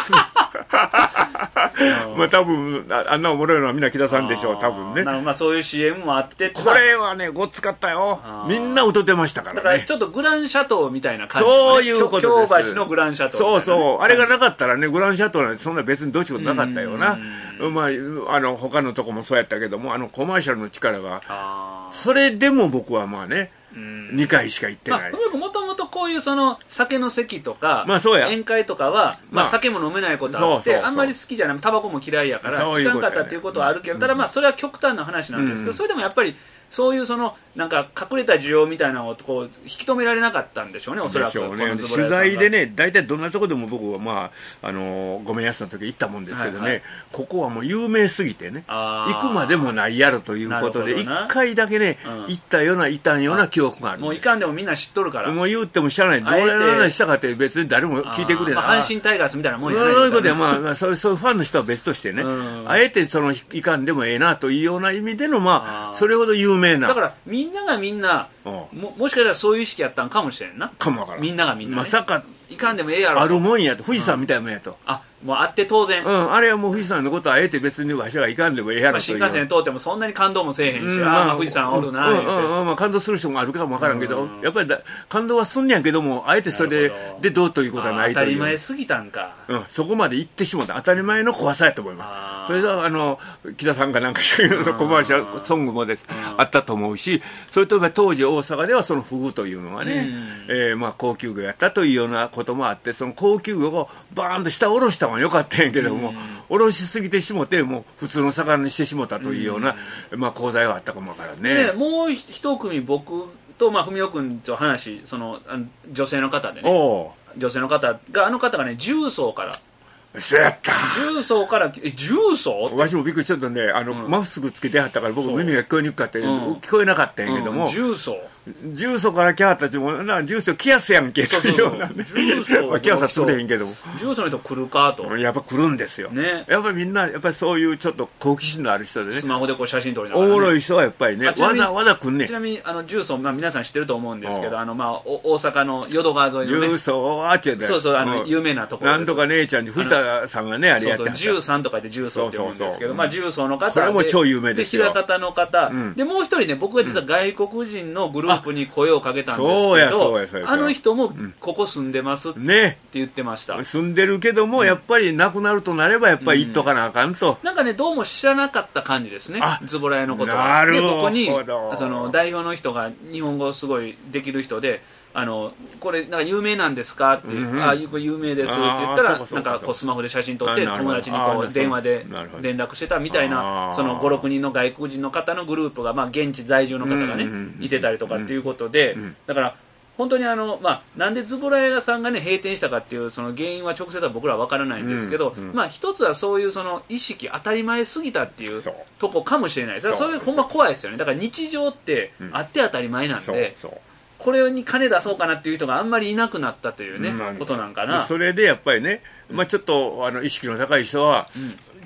まあ多分 あ, あんなおもろいのはみんな木田さんでしょう多分ね。 まあそういう シーエム もあって、 これはねごっつかったよ。みんな歌ってましたからね。 だからちょっとグランシャトーみたいな感じ、 ね、そういうことです。 京橋のグランシャトー、ね、 そうそう、あれがなかったらねグランシャトーなんてそんな別にどっちことなかったよな。まああの他のとこもそうやったけども、あのコマーシャルの力が、それでも僕はまあねにかいしか行ってない。 もともとこういうその酒の席とか、 まあ、そうや宴会とかは、まあ、酒も飲めないことあって、あんまり好きじゃない、タバコも嫌いやから行かんかったっていうことはあるけど、ただまあそれは極端な話なんですけど、それでもやっぱりそういうそのなんか隠れた需要みたいなのをこう引き止められなかったんでしょうね、おそらく。 ね、取材でね、大体どんなところでも僕は、まあ、あのごめんやすの時行ったもんですけどね、はいはい、ここはもう有名すぎてね、行くまでもないやろということで、いっかいだけね、うん、行ったような、いたんような記憶があるんです。 もう行かんでもみんな知っとるから、 もう言っても知らない、どうやら話したかって別に誰も聞いてくれない、 まあ、阪神タイガースみたいなもんやないですか、ね、 そういうことで、まあまあ、そういうファンの人は別としてね、うん、あえてその行かんでもええなというような意味での、まあ、それほど有名な。 だからみんながみんな、も, もしかしたらそういう意識やったんかもしれんな。 かもわからん。 みんながみんな、ね、 まさかいかんでもええやろと。 あるもんやと、富士山みたいなもんやと、うん、 あもうあって当然、 うん、あれはもう富士山のことはあえて別にわしらいかんでもええやろという、まあ、 新幹線通ってもそんなに感動もせえへんし、うん、まあ、あ富士山おるな、うんうんうんまあ、感動する人もあるかもわからんけど、うん、やっぱりだ感動はすんねやけども、あえてそれ で, でどうということはないという。 当たり前すぎたんか、 うん、そこまで行ってしまった当たり前の怖さやと思います。それではあの木田さんがなんかしらコマーシャルソングもです、あったと思うし、それと当時大阪ではそのフグというのがね、えーまあ、高級魚やったというようなこともあって、その高級魚をバーンと下下ろしたのは良かったんやけども、下ろしすぎてしもてもう普通の魚にしてしもたというような、まあ、功罪はあったかもわからん ね, ね。もう一組僕と、まあ、文雄君と話、そのあの女性の方でね、女性の方が、あの方がね重曹からそうやった重曹からえ重曹わしもびっくりしちゃったんで、あの、うん、マスクつけてはったから僕耳が聞こえにくかった、うん、聞こえなかったんやけども、 うん、重曹重曹から来はったちもな、重曹来やすやんけというようなね、重曹まあ来やさつれへんけども、 重曹の人来るかと、 やっぱ来るんですよ、ね、やっぱりみんなやっぱりそういうちょっと好奇心のある人でね、 スマホでこう写真撮りながら、ね、 おもろい人はやっぱりね、わざわざ来んねん。 ちなみにあの重曹、まあ、皆さん知ってると思うんですけど、あの、まあ、大阪の淀川沿いのね、 重曹はちゅうそうそう、あの有名なところです。 なんとか姉ちゃんに藤田さんがねあれやってはった、 重曹とか言って重曹って言うんですけど、まあ重曹の方で、 これも超有名ですよ。 で、枚方の方、うん、でもう一人ね、僕が実は外国人のグループに声をかけたんですけど、そうやそうやそうや、あの人もここ住んでますって言ってました、 ね、住んでるけども、やっぱり亡くなるとなればやっぱり行っとかなあかんと、うん、 なんかねどうも知らなかった感じですね、ズボラ屋のことは。 なるほど。 でここにその代表の人が日本語すごいできる人で、あのこれなんか有名なんですかって、うんうん、ああ有名ですって言ったら、なんかこうスマホで写真撮って友達にこう電話で連絡してたみたいな、そのごろくにんの外国人の方のグループが、まあ現地在住の方がね、うんうん、いてたりとかっていうことで、うん、だから本当にあの、まあ、なんでズボラ屋さんがね閉店したかっていうその原因は直接は僕らは分からないんですけど、うんうん、まあ一つはそういうその意識当たり前すぎたっていうとこかもしれないです。それほんま怖いですよね。だから日常ってあって当たり前なんで、うんそうそう、これに金出そうかなっていう人があんまりいなくなったというね、うん、ことなんかな。 それでやっぱりね、まあ、ちょっとあの意識の高い人は、うん、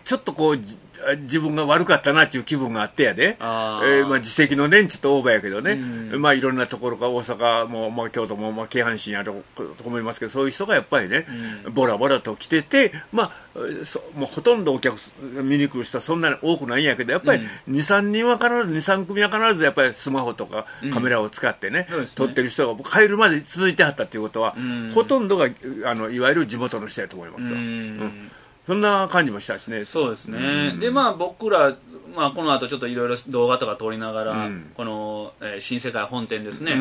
ちょっとこう自分が悪かったなっていう気分があってやで、あ、えーまあ、自責の念ちょっとオーバーやけどね、うん、まあ、いろんなところが大阪も、まあ、京都も、まあ、京阪神やると思いますけど、そういう人がやっぱりね、うん、ボラボラと来てて、まあ、そもうほとんどお客見に来る人はそんなに多くないんやけど、やっぱりに、さんにんは必ずに、さん組は必ずやっぱりスマホとかカメラを使ってね、うん、撮ってる人が帰るまで続いてはったということは、うん、ほとんどがあのいわゆる地元の人やと思いますよ。うんうんそんな感じもしたしね。 そうですね。うん、で、まあ僕ら、まあこの後ちょっといろいろ動画とか撮りながら、うん、この、えー、新世界本店ですね。うん、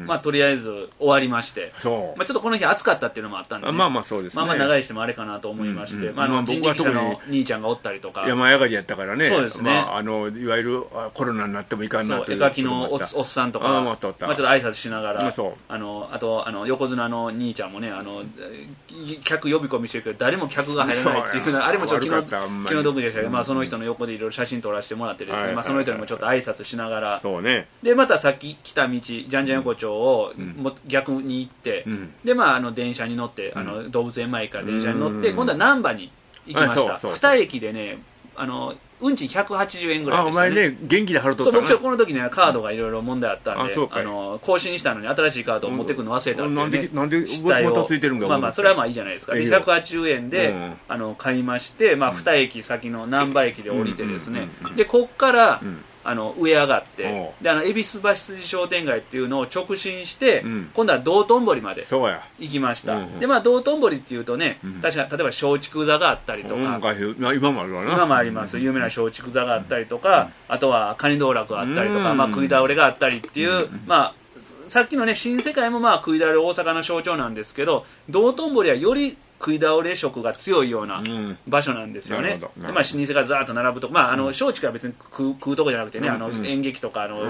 まあとりあえず終わりまして。そう。まあちょっとこの日暑かったっていうのもあったんで、ね。 まあまあそうですね。 まあまあ長いしてもあれかなと思いまして。うんうん、まああの人力車の兄ちゃんがおったりとか。 山上がりやったからね。 そうですね。 まああの、いわゆるコロナになってもいかんなという。 そう、絵描きの お, おっさんとか、あまあちょっと挨拶しながら、あの、あと、あの、横綱の兄ちゃんもね、あの、客呼び込みしてるけど、誰も客が入らないっていうふうな、あれもちょっと昨日気の毒でしたけど、まあ、その人の横でいろいろ写真撮らせてもらってですね、はいはいはいまあ、その人にもちょっと挨拶しながら、そうね、でまたさっき来た道じゃんじゃん横丁をも逆に行って、うん、でまあ、あの電車に乗って、うん、あの動物園前から電車に乗って、うん、今度は難波に行きました。に駅でねあの運賃ひゃくはちじゅうえんぐらいでしたね。 あ、お前ね、元気で払っとったな。 そう、僕この時ね、カードがいろいろ問題あったんで、ああの更新したのに新しいカードを持ってくるの忘れたんで、ね、 なんで、なんで、またついてるんか。 まあまあ、それはまあいいじゃないですか。でひゃくはちじゅうえんで、うん、あの買いまして、まあ、に駅先の難波駅で降りてですね、で、こっから、うんあの上上がってであの恵比寿橋筋商店街っていうのを直進して、うん、今度は道頓堀まで行きました。うんうん、でまあ道頓堀っていうとね、うん、確か例えば松竹座があったりとか、 うん、今もあるわな今もあります、有名な松竹座があったりとか、うん、あとはカニ道楽があったりとか、うんまあ、食い倒れがあったりっていう、うん、まあさっきのね新世界もまあ食い倒れ大阪の象徴なんですけど、道頓堀はより食い倒れ色が強いような場所なんですよね。うん、でまあ、老舗がザーッと並ぶとこ、まあ、あの松竹は別に食う、食うとこじゃなくてね、うん、あの演劇とかあの、うん、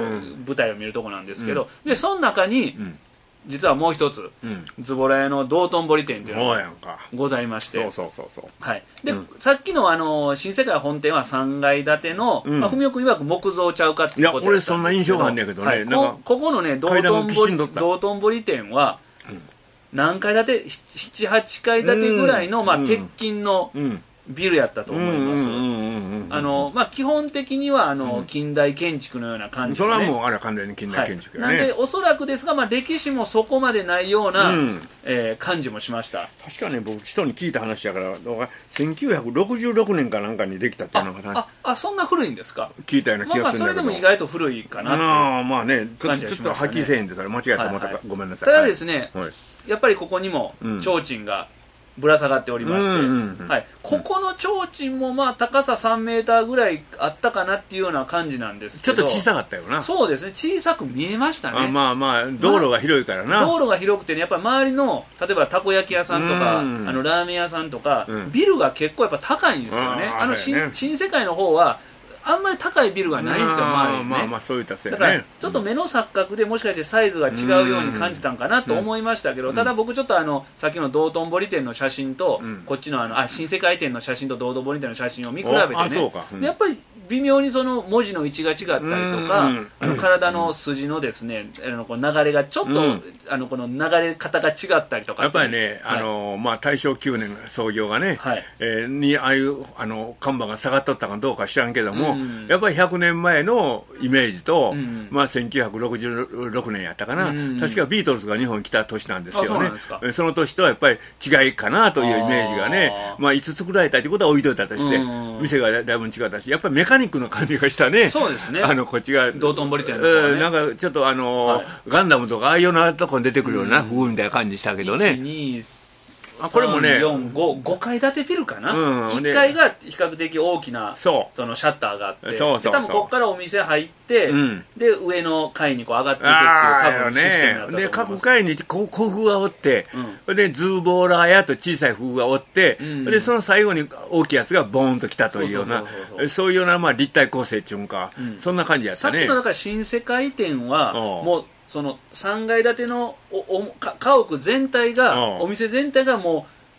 舞台を見るとこなんですけど、うん、でその中に、うん、実はもう一つ、うん、ズボラ屋の道頓堀店っていうのがございまして、 そうそうそうそう、 はい、で、うん、さっきの、あの新世界本店はさんがい建ての、うんまあ、文雄君曰く木造ちゃうかっていうことだったんですけど、いや俺そんな印象があるんだけどね、はい、こ, ここのね道頓堀道頓堀店は何階建てななはちかい建てぐらいの、まあ、鉄筋のビルやったと思います。あのまあ基本的にはあの近代建築のような感じで、ね、 それはもうあれは完全に近代建築やね、 はい、なんでおそらくですが、まあ、歴史もそこまでないような、うんえー、感じもしました。 確かね僕人に聞いた話やからせんきゅうひゃくろくじゅうろくねんかなんかにできたっていうのがああそんな古いんですか。 聞いたような気がするんだけど、 まあ、まあそれでも意外と古いかなってあまあねちょっと、ちょっとはっきりせえへんでそれ間違えた思ったか、はいはい、ごめんなさい。 ただですね、はい、やっぱりここにも提灯がぶら下がっておりまして、うんうんうんはい、ここの提灯もまあ高ささんメーターぐらいあったかなっていうような感じなんですけど、 ちょっと小さかったよな。 そうですね、小さく見えましたね。 あまあまあ道路が広いからな、まあ、 道路が広くてね、やっぱり周りの例えばたこ焼き屋さんとか、うん、あのラーメン屋さんとか、うん、ビルが結構やっぱ高いんですよね。あ, あの新、ね、新世界の方はあんまり高いビルがないんですよ、周りにね。 まあまあそういったせいね。 だからちょっと目の錯覚でもしかしてサイズが違うように感じたんかなと思いましたけど、ただ僕ちょっとあのさっきの道頓堀店の写真と、うん、こっちのあのあ新世界店の写真と道頓堀店の写真を見比べてね、うん、やっぱり微妙にその文字の位置が違ったりとか、あの体の筋のですね、あのこの流れがちょっと、うん、あのこの流れ方が違ったりとか、 やっぱりね、はい、あのまあ大正きゅうねん創業がね、はいえー、にああいうあの看板が下がっとったかどうか知らんけども、うん、やっぱりひゃくねんまえのイメージと、うんまあ、せんきゅうひゃくろくじゅうろくねんやったかな、うん、確かビートルズが日本に来た年なんですよね。 そ, その年とはやっぱり違いかなというイメージがね、まあ、いつ作られたということは置いといたとして、うん、店がだいぶ違ったし、やっぱりメカニックの感じがしたね。 そうですね、 あのこっちが道頓堀店の方、ね、 なんかちょっとあの、はい、ガンダムとかああいうようなとこに出てくるような風みたいな感じしたけどね。いちにあこれもねよん ご, ごかい建てビルかな、うん、いっかいが比較的大きな そ, そのシャッターがあって、そうそうそう、多分ここからお店入って、うん、で上の階にこう上がっていくっていう多分システムだったと思います。で各階に古風がおって、うん、でズーボーラーやと小さい風がおって、うん、でその最後に大きいやつがボーンときたというようなそういうようなまあ立体構成っていうか、うん、そんな感じやったね。 さっきのだから新世界店はもうそのさんがい建てのおお家屋全体がお店全体がもう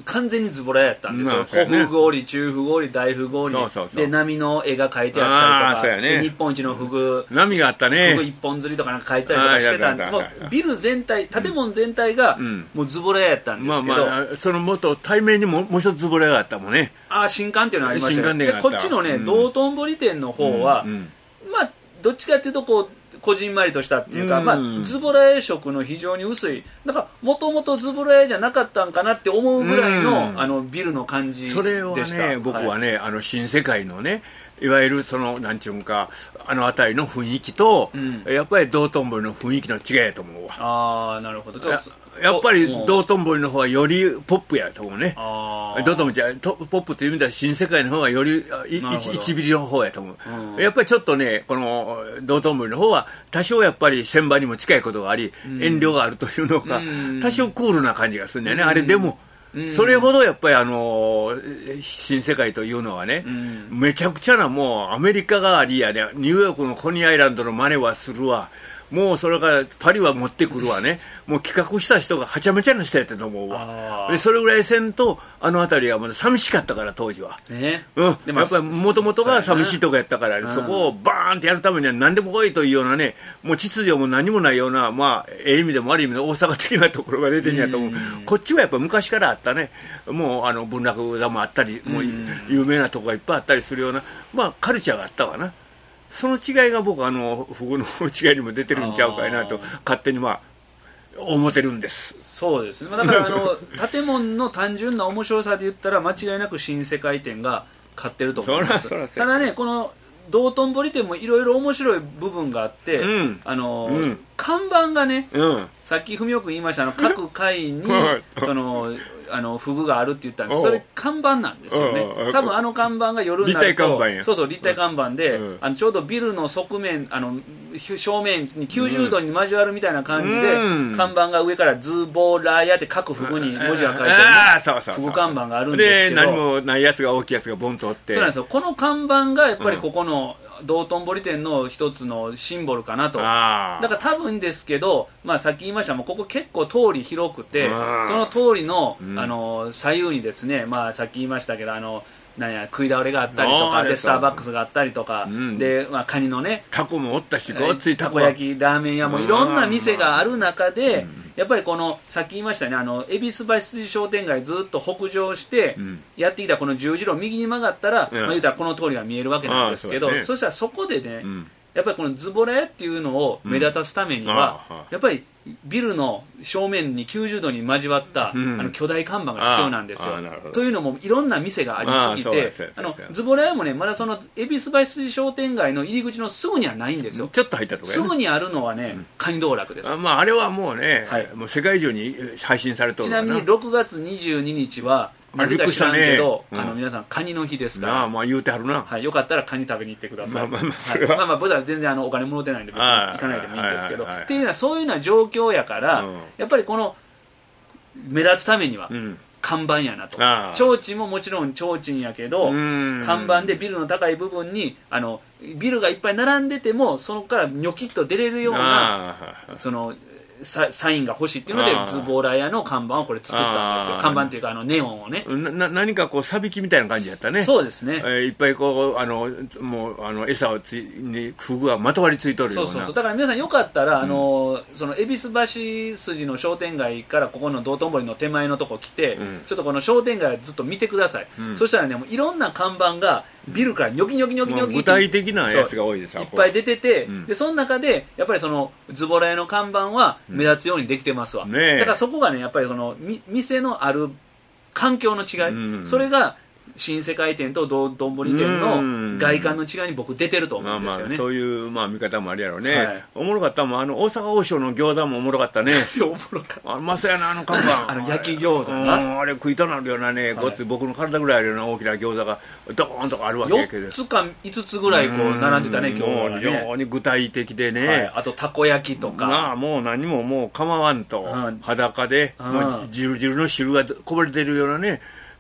完全にズボラやったんですよ、小フグ織り、中フグ織り、大フグ織りで波の絵が描いてあったりとか、ね、日本一のフグ波があったね、 フグ一本釣りとかなんか描いたりとかしてたんで、もうビル全体、建物全体がもうズボラやったんですけど、うんまあまあ、 その元対面にももう一つズボラがあったもんね。 ああ、新館っていうのがありましたね。でこっちのね、うん、道頓堀店の方は、うんうん、まあどっちかっていうとこうこじんまりとしたっていうか、うん、まあ、ズボラ絵色の非常に薄い、だからもともとズボラ絵じゃなかったんかなって思うぐらいの、うん、あのビルの感じでした。 それはね、僕はね、はい、あの新世界のね、いわゆるそのなんちゅうんかあの辺りの雰囲気と、うん、やっぱり道頓堀の雰囲気の違いやと思うわ。 ああ、なるほど。 や, やっぱり道頓堀の方はよりポップやと思うね。道頓堀じゃポップという意味では新世界の方がより一ビリの方やと思う、うん、やっぱりちょっとねこの道頓堀の方は多少やっぱり船場にも近いことがあり、うん、遠慮があるというのが、うん、多少クールな感じがするんだよね、うん、あれでもそれほどやっぱりあの新世界というのはね、うん、めちゃくちゃなもうアメリカがありやで、ニューヨークのコニーアイランドの真似はするわ、もうそれからパリは持ってくるわね、もう企画した人がはちゃめちゃな人やったと思うわ。でそれぐらいせんとあの辺りはまだ寂しかったから当時は、ね、うん、でやっぱりもともとが寂しいとこやったから、ね、そこをバーンってやるためには何でも来いというようなね、もう秩序も何もないような、まあええ意味でも悪い意味で大阪的なところが出てんやと思う。こっちはやっぱ昔からあったね、もうあの文楽座もあったり、もう有名なとこがいっぱいあったりするような、まあカルチャーがあったわな。その違いが僕はあのフグの違いにも出てるんちゃうかいなと勝手にまあ思ってるんです。 そうですね。だからあの建物の単純な面白さで言ったら間違いなく新世界店が勝ってると思います。ただね、この道頓堀店もいろいろ面白い部分があって、うん、あの、うん、看板がね、うん、さっき文雄君言いましたあの各階にそのあのフグがあるって言ったんです。それ看板なんですよね。多分あの看板が夜になると立体看板や。 そうそう立体看板で、うん、あのちょうどビルの側面あの正面にきゅうじゅうどに交わるみたいな感じで、うん、看板が上からズボラヤって各フグに文字が書いてあるフグ看板があるんですけど、 で何もないやつが大きいやつがボンとおって、 そうなんですよ。この看板がやっぱりここの、うん道頓堀店の一つのシンボルかなと。だから多分ですけど、まあ、さっき言いましたもうここ結構通り広くて、その通りの、うん、あの左右にですね、まあ、さっき言いましたけどあのなんや食い倒れがあったりとかでスターバックスがあったりとか、うん、で、まあ、カニのねタコもおったし、ごっついたこ焼きラーメン屋もいろんな店がある中で、やっぱりこのさっき言いましたね、あの恵比寿橋筋商店街ずっと北上してやってきたこの十字路右に曲がったら、うん、まあ、言うたらこの通りが見えるわけなんですけど、 そ, ね、そしたらそこでね、うん、やっぱりこのズボラ屋っていうのを目立たすためには、うん、やっぱりビルの正面にきゅうじゅうどに交わった、うん、あの巨大看板が必要なんですよ。というのもいろんな店がありすぎて、あのズボラ屋もねまだその恵比寿橋筋商店街の入り口のすぐにはないんですよ。 ちょっと入ったところ、 ね、すぐにあるのはね、うん、カニ道楽です。 あ、まあ、あれはもうね、はい、もう世界中に配信されてる。 ちなみにろくがつにじゅうににちはあれ知らんけど、 ね、うん、あの皆さんカニの日ですから、 まあまあ言うてはるな、 はい、よかったらカニ食べに行ってください。 まあまあまあそれは、 はい、まあまあ僕は全然あのお金もろてないんで別に行かないでもいいんですけど、っていうのはそういうような状況やから、うん、やっぱりこの目立つためには、うん、看板やなと。提灯ももちろん提灯やけど、看板でビルの高い部分にあのビルがいっぱい並んでてもそこからニョキッと出れるようなそのサ, サインが欲しいっていうのでズボラ屋の看板をこれ作ったんですよ。看板っていうかあのネオンをね、 な何かこうサビキみたいな感じやったね。 そうですね、 えー、いっぱいこうあのもうあの餌をついにフグがまとわりついとるような。 そうそうそう。だから皆さんよかったら、うん、あのその恵比寿橋筋の商店街からここの道頓堀の手前のとこ来て、うん、ちょっとこの商店街をずっと見てください、うん、そしたらねもういろんな看板がビルからニョキニョキニョキニョキ、 具体的なやつが多いですよ。 いっぱい出てて、うん、でその中でやっぱりそのズボラ屋の看板は目立つようにできてますわ、うんね、だからそこがねやっぱりそのみ店のある環境の違い、うん、それが新世界店と道頓堀店の外観の違いに僕出てると思うんですよね。まあまあそういうまあ見方もあるやろうね、はい、おもろかったもんあの大阪王将の餃子もおもろかったね。 おもろかった。 あうまそうやなあの看板あの焼き餃子が、 うん、あれ食いたなるようなね、はい、ごっつ僕の体ぐらいあるような大きな餃子がドーンとかあるわけやけど、 よっつかいつつぐらいこう並んでたね今日はね。 非常に具体的でね、はい、 あとたこ焼きとか、 まあもう何ももう構わんと、うん、裸で、うん、まあ、汁汁の汁がこぼれてるようなね、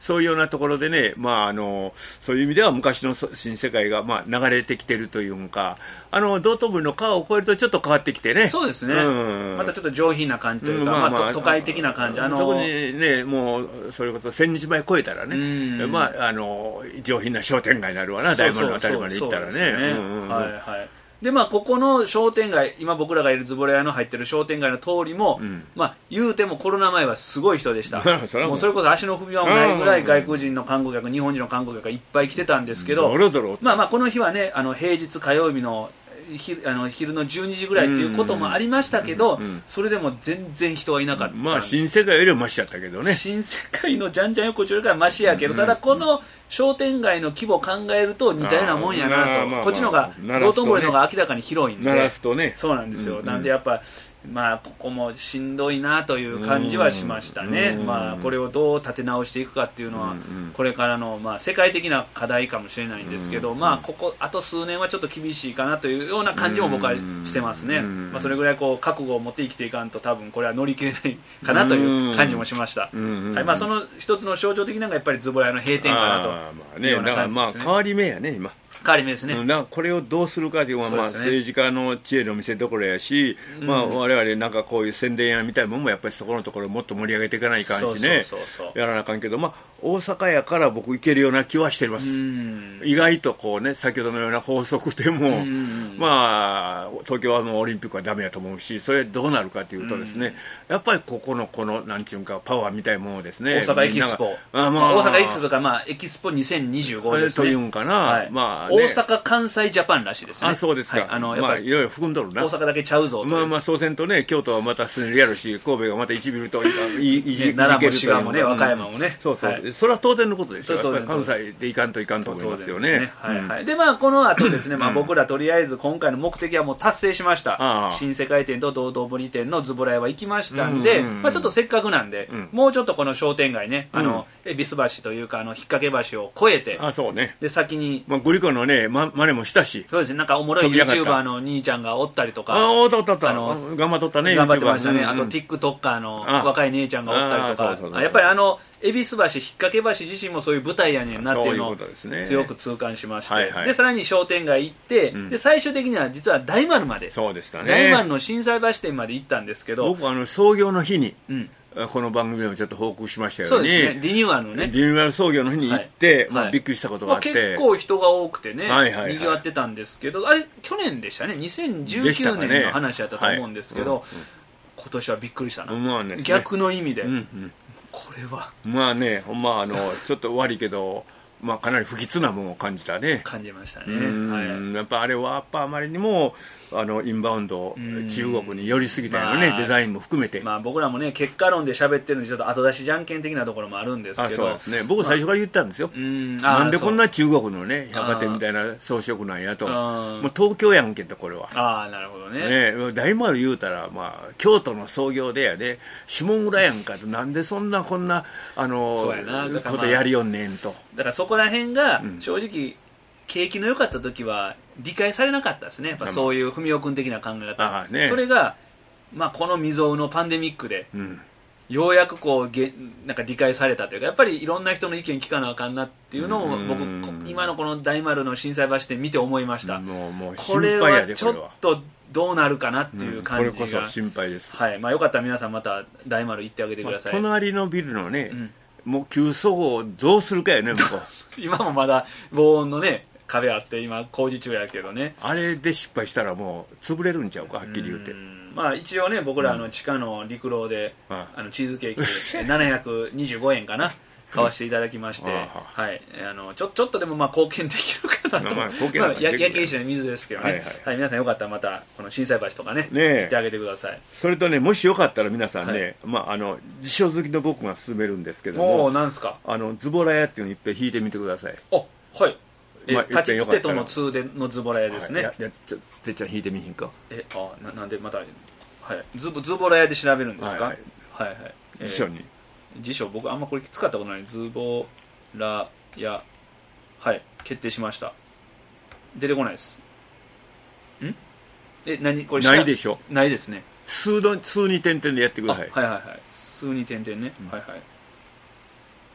そういうようなところでね、まあ、あのそういう意味では昔の新世界が、まあ、流れてきてるというか、あの道頓堀の川を越えるとちょっと変わってきてね。 そうですね、うん、またちょっと上品な感じというか、うんまあまあ、都会的な感じ、あの特にね、もうそれこそ千日前越えたらね、うんまあ、あの上品な商店街になるわな、大丸のあたりまで行ったらね。 はいはいでまあ、ここの商店街、今僕らがいるズボラ屋の入ってる商店街の通りも、うん、まあ、言うてもコロナ前はすごい人でしたもうそれこそ足の踏み場もないぐらい外国人の観光客、日本人の観光客がいっぱい来てたんですけど、 ぞろぞろまあまあこの日はね、あの平日火曜日のひあの昼のじゅうにじぐらいということもありましたけど、うんうんうん、それでも全然人はいなかった。 まあ新世界よりはマシやったけどね。 新世界のじゃんじゃん横丁よりはマシやけど、ただこの商店街の規模を考えると似たようなもんやなと、まあまあ、こっちの方が道頓堀の方が明らかに広いんで、 鳴らすとね、 そうなんですよ、うんうん、なんでやっぱまあここもしんどいなという感じはしましたね。まあこれをどう立て直していくかっていうのはこれからのまあ世界的な課題かもしれないんですけど、まあここあと数年はちょっと厳しいかなというような感じも僕はしてますね。まあそれぐらいこう覚悟を持って生きていかんと多分これは乗り切れないかなという感じもしました。はい、まあその一つの象徴的なのがやっぱりズボラ屋の閉店かなというような感じですね。 だからまあ変わり目やね今。 変わり目ですね。 だからこれをどうするかというのは、まあ、政治家の知恵の見せ所やし、うんまあ、我々なんかこういう宣伝やみたいなものもやっぱりそこのところをもっと盛り上げていかないかんしね、やらなあかんけど、まあ、大阪やから僕行けるような気はしています。うん意外とこうね、先ほどのような法則でも、うんまあ、東京はもうオリンピックはダメやと思うし、それどうなるかというとですね、やっぱりここのこのなんていうかパワーみたいなものですね。 大阪エキスポ、あ、まあ、大阪エキスポとか、まあ、エキスポにせんにじゅうごですね。 というんかな、はいまあね、 大阪関西ジャパンらしいですね。 あ、そうですか。はい、あのやっぱり、まあ、いろいろ含んどるな。 大阪だけちゃうぞと。 まあまあ、そうせんとね、京都はまたすねりやるし、神戸がまた一ビルといいいい奈良も滋賀もね、和歌山もね。 そうそう、はい、それは当然のことでしょ。やっぱり関西でいかんといかんと思いますよね。ねはいはい。で、まあ、この後ですね、まあ、僕らとりあえず今回の目的はもう達成しました。新世界店と道頓堀店のズボラ屋は行きましたんで、うんうんうん、まあ、ちょっとせっかくなんで、うん、もうちょっとこの商店街ね、あの、恵比寿橋というか、あの、引っ掛け橋を越えて、 あ、そうね。 で、先に、 まあ、グリコのね、ま、真似もしたし。 そうですね、なんかおもろい YouTuber の兄ちゃんがおったりとか、 あ、おったおったおった。あの、頑張っとったね、 頑張ってましたね。うんうん、あと、TikToker の若い姉ちゃんがおったりとか、そうそうそう、やっぱりあの、恵比寿橋、引っ掛け橋自身もそういう舞台やねんなっていうのを強く痛感しまして、はいはい、でさらに商店街行って、うん、で最終的には実は大丸まで、 そうでしたね、 大丸の心斎橋店まで行ったんですけど、 僕あの創業の日に、うんこの番組でもちょっと報告しましたように、 そうですね、リニューアルのね、 リニューアル創業の日に行って、はいまあ、びっくりしたことがあって、まあ、 結構人が多くてね、はいはいはい、にぎわってたんですけど、あれ去年でしたね、にせんじゅうきゅうねんの話だったと思うんですけど、ねはいうんうん、今年はびっくりしたな、まあね、逆の意味で、うんうん、これはまあね、ほんまあのちょっと悪いけどまあかなり不吉なものを感じたね。 感じましたね。 はい、やっぱあれはやっぱあまりにもあのインバウンド中国に寄りすぎたよね、まあ、デザインも含めて。 まあ僕らもね結果論で喋ってるんでちょっと後出しじゃんけん的なところもあるんですけど。 あ、そうですね。僕最初から言ったんですよ。まあ、なんでこんな中国のね百貨店みたいな装飾なんやと。もう東京やんけとこれは。 ああなるほどね。 ね大丸言うたらまあ京都の創業でやで下村やんかとなんでそんなこんなあのそうやな、 ことやりよんねんと。 だからそこら辺が正直、景気の良かった時は理解されなかったですね。やっぱそういう文雄君的な考え方、ね、それが、まあ、この未曾有のパンデミックで、うん、ようやくこうげなんか理解されたというか、やっぱりいろんな人の意見聞かなあかんなっていうのを僕今のこの大丸の心斎橋店見て思いました。 もうもうこれはちょっとどうなるかなっていう感じが、うん、 これこそ心配です。 はい、まあ、よかったら皆さんまた大丸行ってあげてください。 まあ、隣のビルのね、うんもう急そごをどうするかよね、向こう今もまだ防音のね壁あって今工事中やけどね、 あれで失敗したらもう潰れるんちゃうか、はっきり言うて。 まあ一応ね僕らあの地下の陸路で、うん、あのチーズケーキななひゃくにじゅうごえんかな買わせていただきまして、うん、はい、あのちょ、ちょっとでもまあ貢献できるかなと、まあ、貢献まあ、焼け石の水ですけどね、はいはいはい、皆さんよかったらまたこの心斎橋とかね行ってあげてください。 それとね、もしよかったら皆さんね、はい、まあ、あの辞書好きの僕が勧めるんですけども、 おー、なんすか、 あのズボラ屋っていうのをいっぺん引いてみてください。 あ、はい、え、まあ、立ちつてとの通でのズボラ屋ですね。はい、いやいやちょてっちゃん引いてみひんか。 え、あな、なんでまた、はい、ズ, ズボラ屋で調べるんですか。はいはい、はいはい、 えー、辞書に辞書僕あんまこれ使ったことない。ズボラ屋、はい、決定しました。出てこないです。んえ、何これないでしょ。 ないですね。 数の数に点々でやってください。 はいはいはい、数に点々ね、うん、はいはい。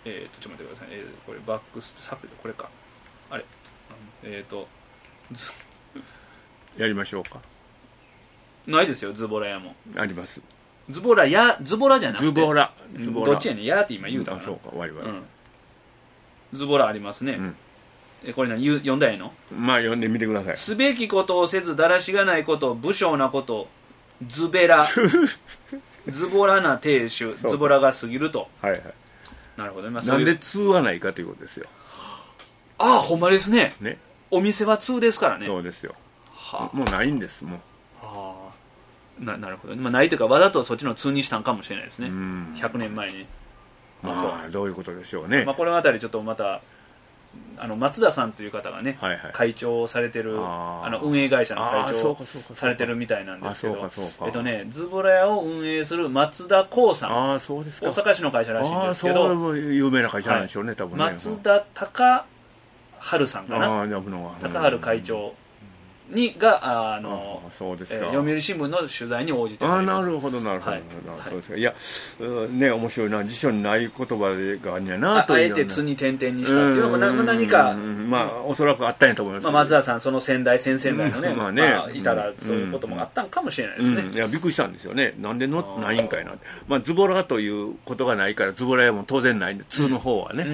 えー、とちょっと待ってください、えー、これバックスサプリこれかあれえっ、ー、とやりましょうか。 ないですよ、ズボラ屋もあります。 ズボラ屋、ズボラじゃなくてズボラ、ズボラどっちやねん、やーって今言うたかな、 うん、そうか終わりは、うん、 ズボラありますね、うん、えこれ何読んだんやの。 まあ読んでみてください。 すべきことをせずだらしがないこと武将なことズベラズボラな亭主ズボラが過ぎると。 はいはい。 なるほど、まあ、 なんで通はないかということですよ。 ああほんまですね。 ね、 お店は通ですからね。 そうですよ、はあ、もうないんですもう。 はあ、な, なるほど、まあ、ないというかわざとそっちの通にしたんかもしれないですね、うん、ひゃくねんまえに。 まあ、まあ、どういうことでしょうね。 まあ、この辺りちょっとまたあの松田さんという方がね、はいはい、会長をされてる あ, あの運営会社の会長をされてるみたいなんですけど、えっとね、ズボラ屋を運営する松田光さん、 あそうですか、 大阪市の会社らしいんですけど、 あそう有名な会社なんでしょうね、はい、多分ね。 松田隆治さんかな、高治会長にがあのあそうですか、えー、読売新聞の取材に応じております。 あなるほどなるほど、はい、そうですか。いやね面白いな、辞書にない言葉があるんやなというあ, あえて「つ」に点々にしたっていうのも何, 何か、 まあおそらくあったんやと思います、 まあ、松田さんその先代先々代のね、うんまあねまあ、いたらそういうこともあったんかもしれないですね、 うんうん、いやびっくりしたんですよね、なんでのないんかいな、まあ、ズボラということがないからズボラ屋も当然ないんで、通の方はね、うん、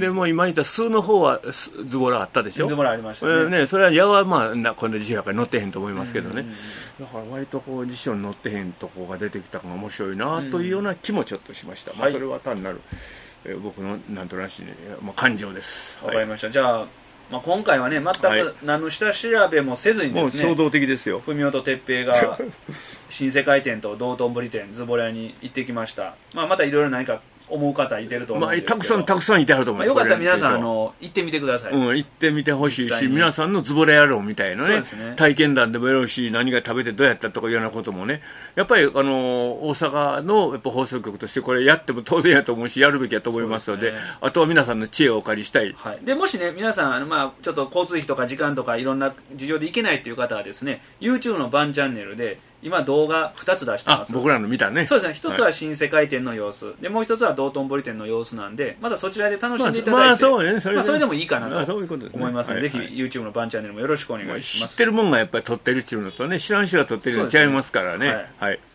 でもう今言った数の方はズボラあったでしょ。 ズボラありましたね、 えー、ねそれは矢はまあこの辞書やから載ってへんと思いますけどね、だから割とこう辞書に載ってへんとこが出てきたのが面白いなというような気もちょっとしました、うんまあ、それは単なる、えー、僕のなんとなしに、まあ、感情です。 わかりました、はい、じゃあ、まあ、今回はね全く何の下調べもせずにですね、 もう衝動的ですよ。 文雄と哲平が新世界店と道頓堀店ズボラ屋に行ってきました、まあ、またいろいろ何か思う方いてると思うんですけど、 まあ、たくさんたくさんいてはると思います、 まあ、よかったら皆さんあの行ってみてください、 うん、行ってみてほしいし、皆さんのズボラ野郎みたいな ね, ね体験談でもよろしい、何が食べてどうやったとかいうようなこともね、やっぱりあの大阪のやっぱ放送局としてこれやっても当然やと思うし、やるべきやと思いますの で, で、ね、あとは皆さんの知恵をお借りしたい、 はい、でもしね皆さんあの、まあ、ちょっと交通費とか時間とかいろんな事情で行けないという方はですね YouTube のバンチャンネルで今動画ふたつ出してます。 あ僕らの見たね。 そうですね、ひとつは新世界店の様子、はい、でもうひとつは道頓堀店の様子なんで、まだそちらで楽しんでいただいて、 まあまあそうね、それで、 まあ、それでもいいかなと思いますので、 ね、 ぜひ YouTube のバンチャンネルもよろしくお願いします。 知ってるもんがやっぱり撮ってるっていうのとね、知らん人が撮ってるの違いますからね。はい、はい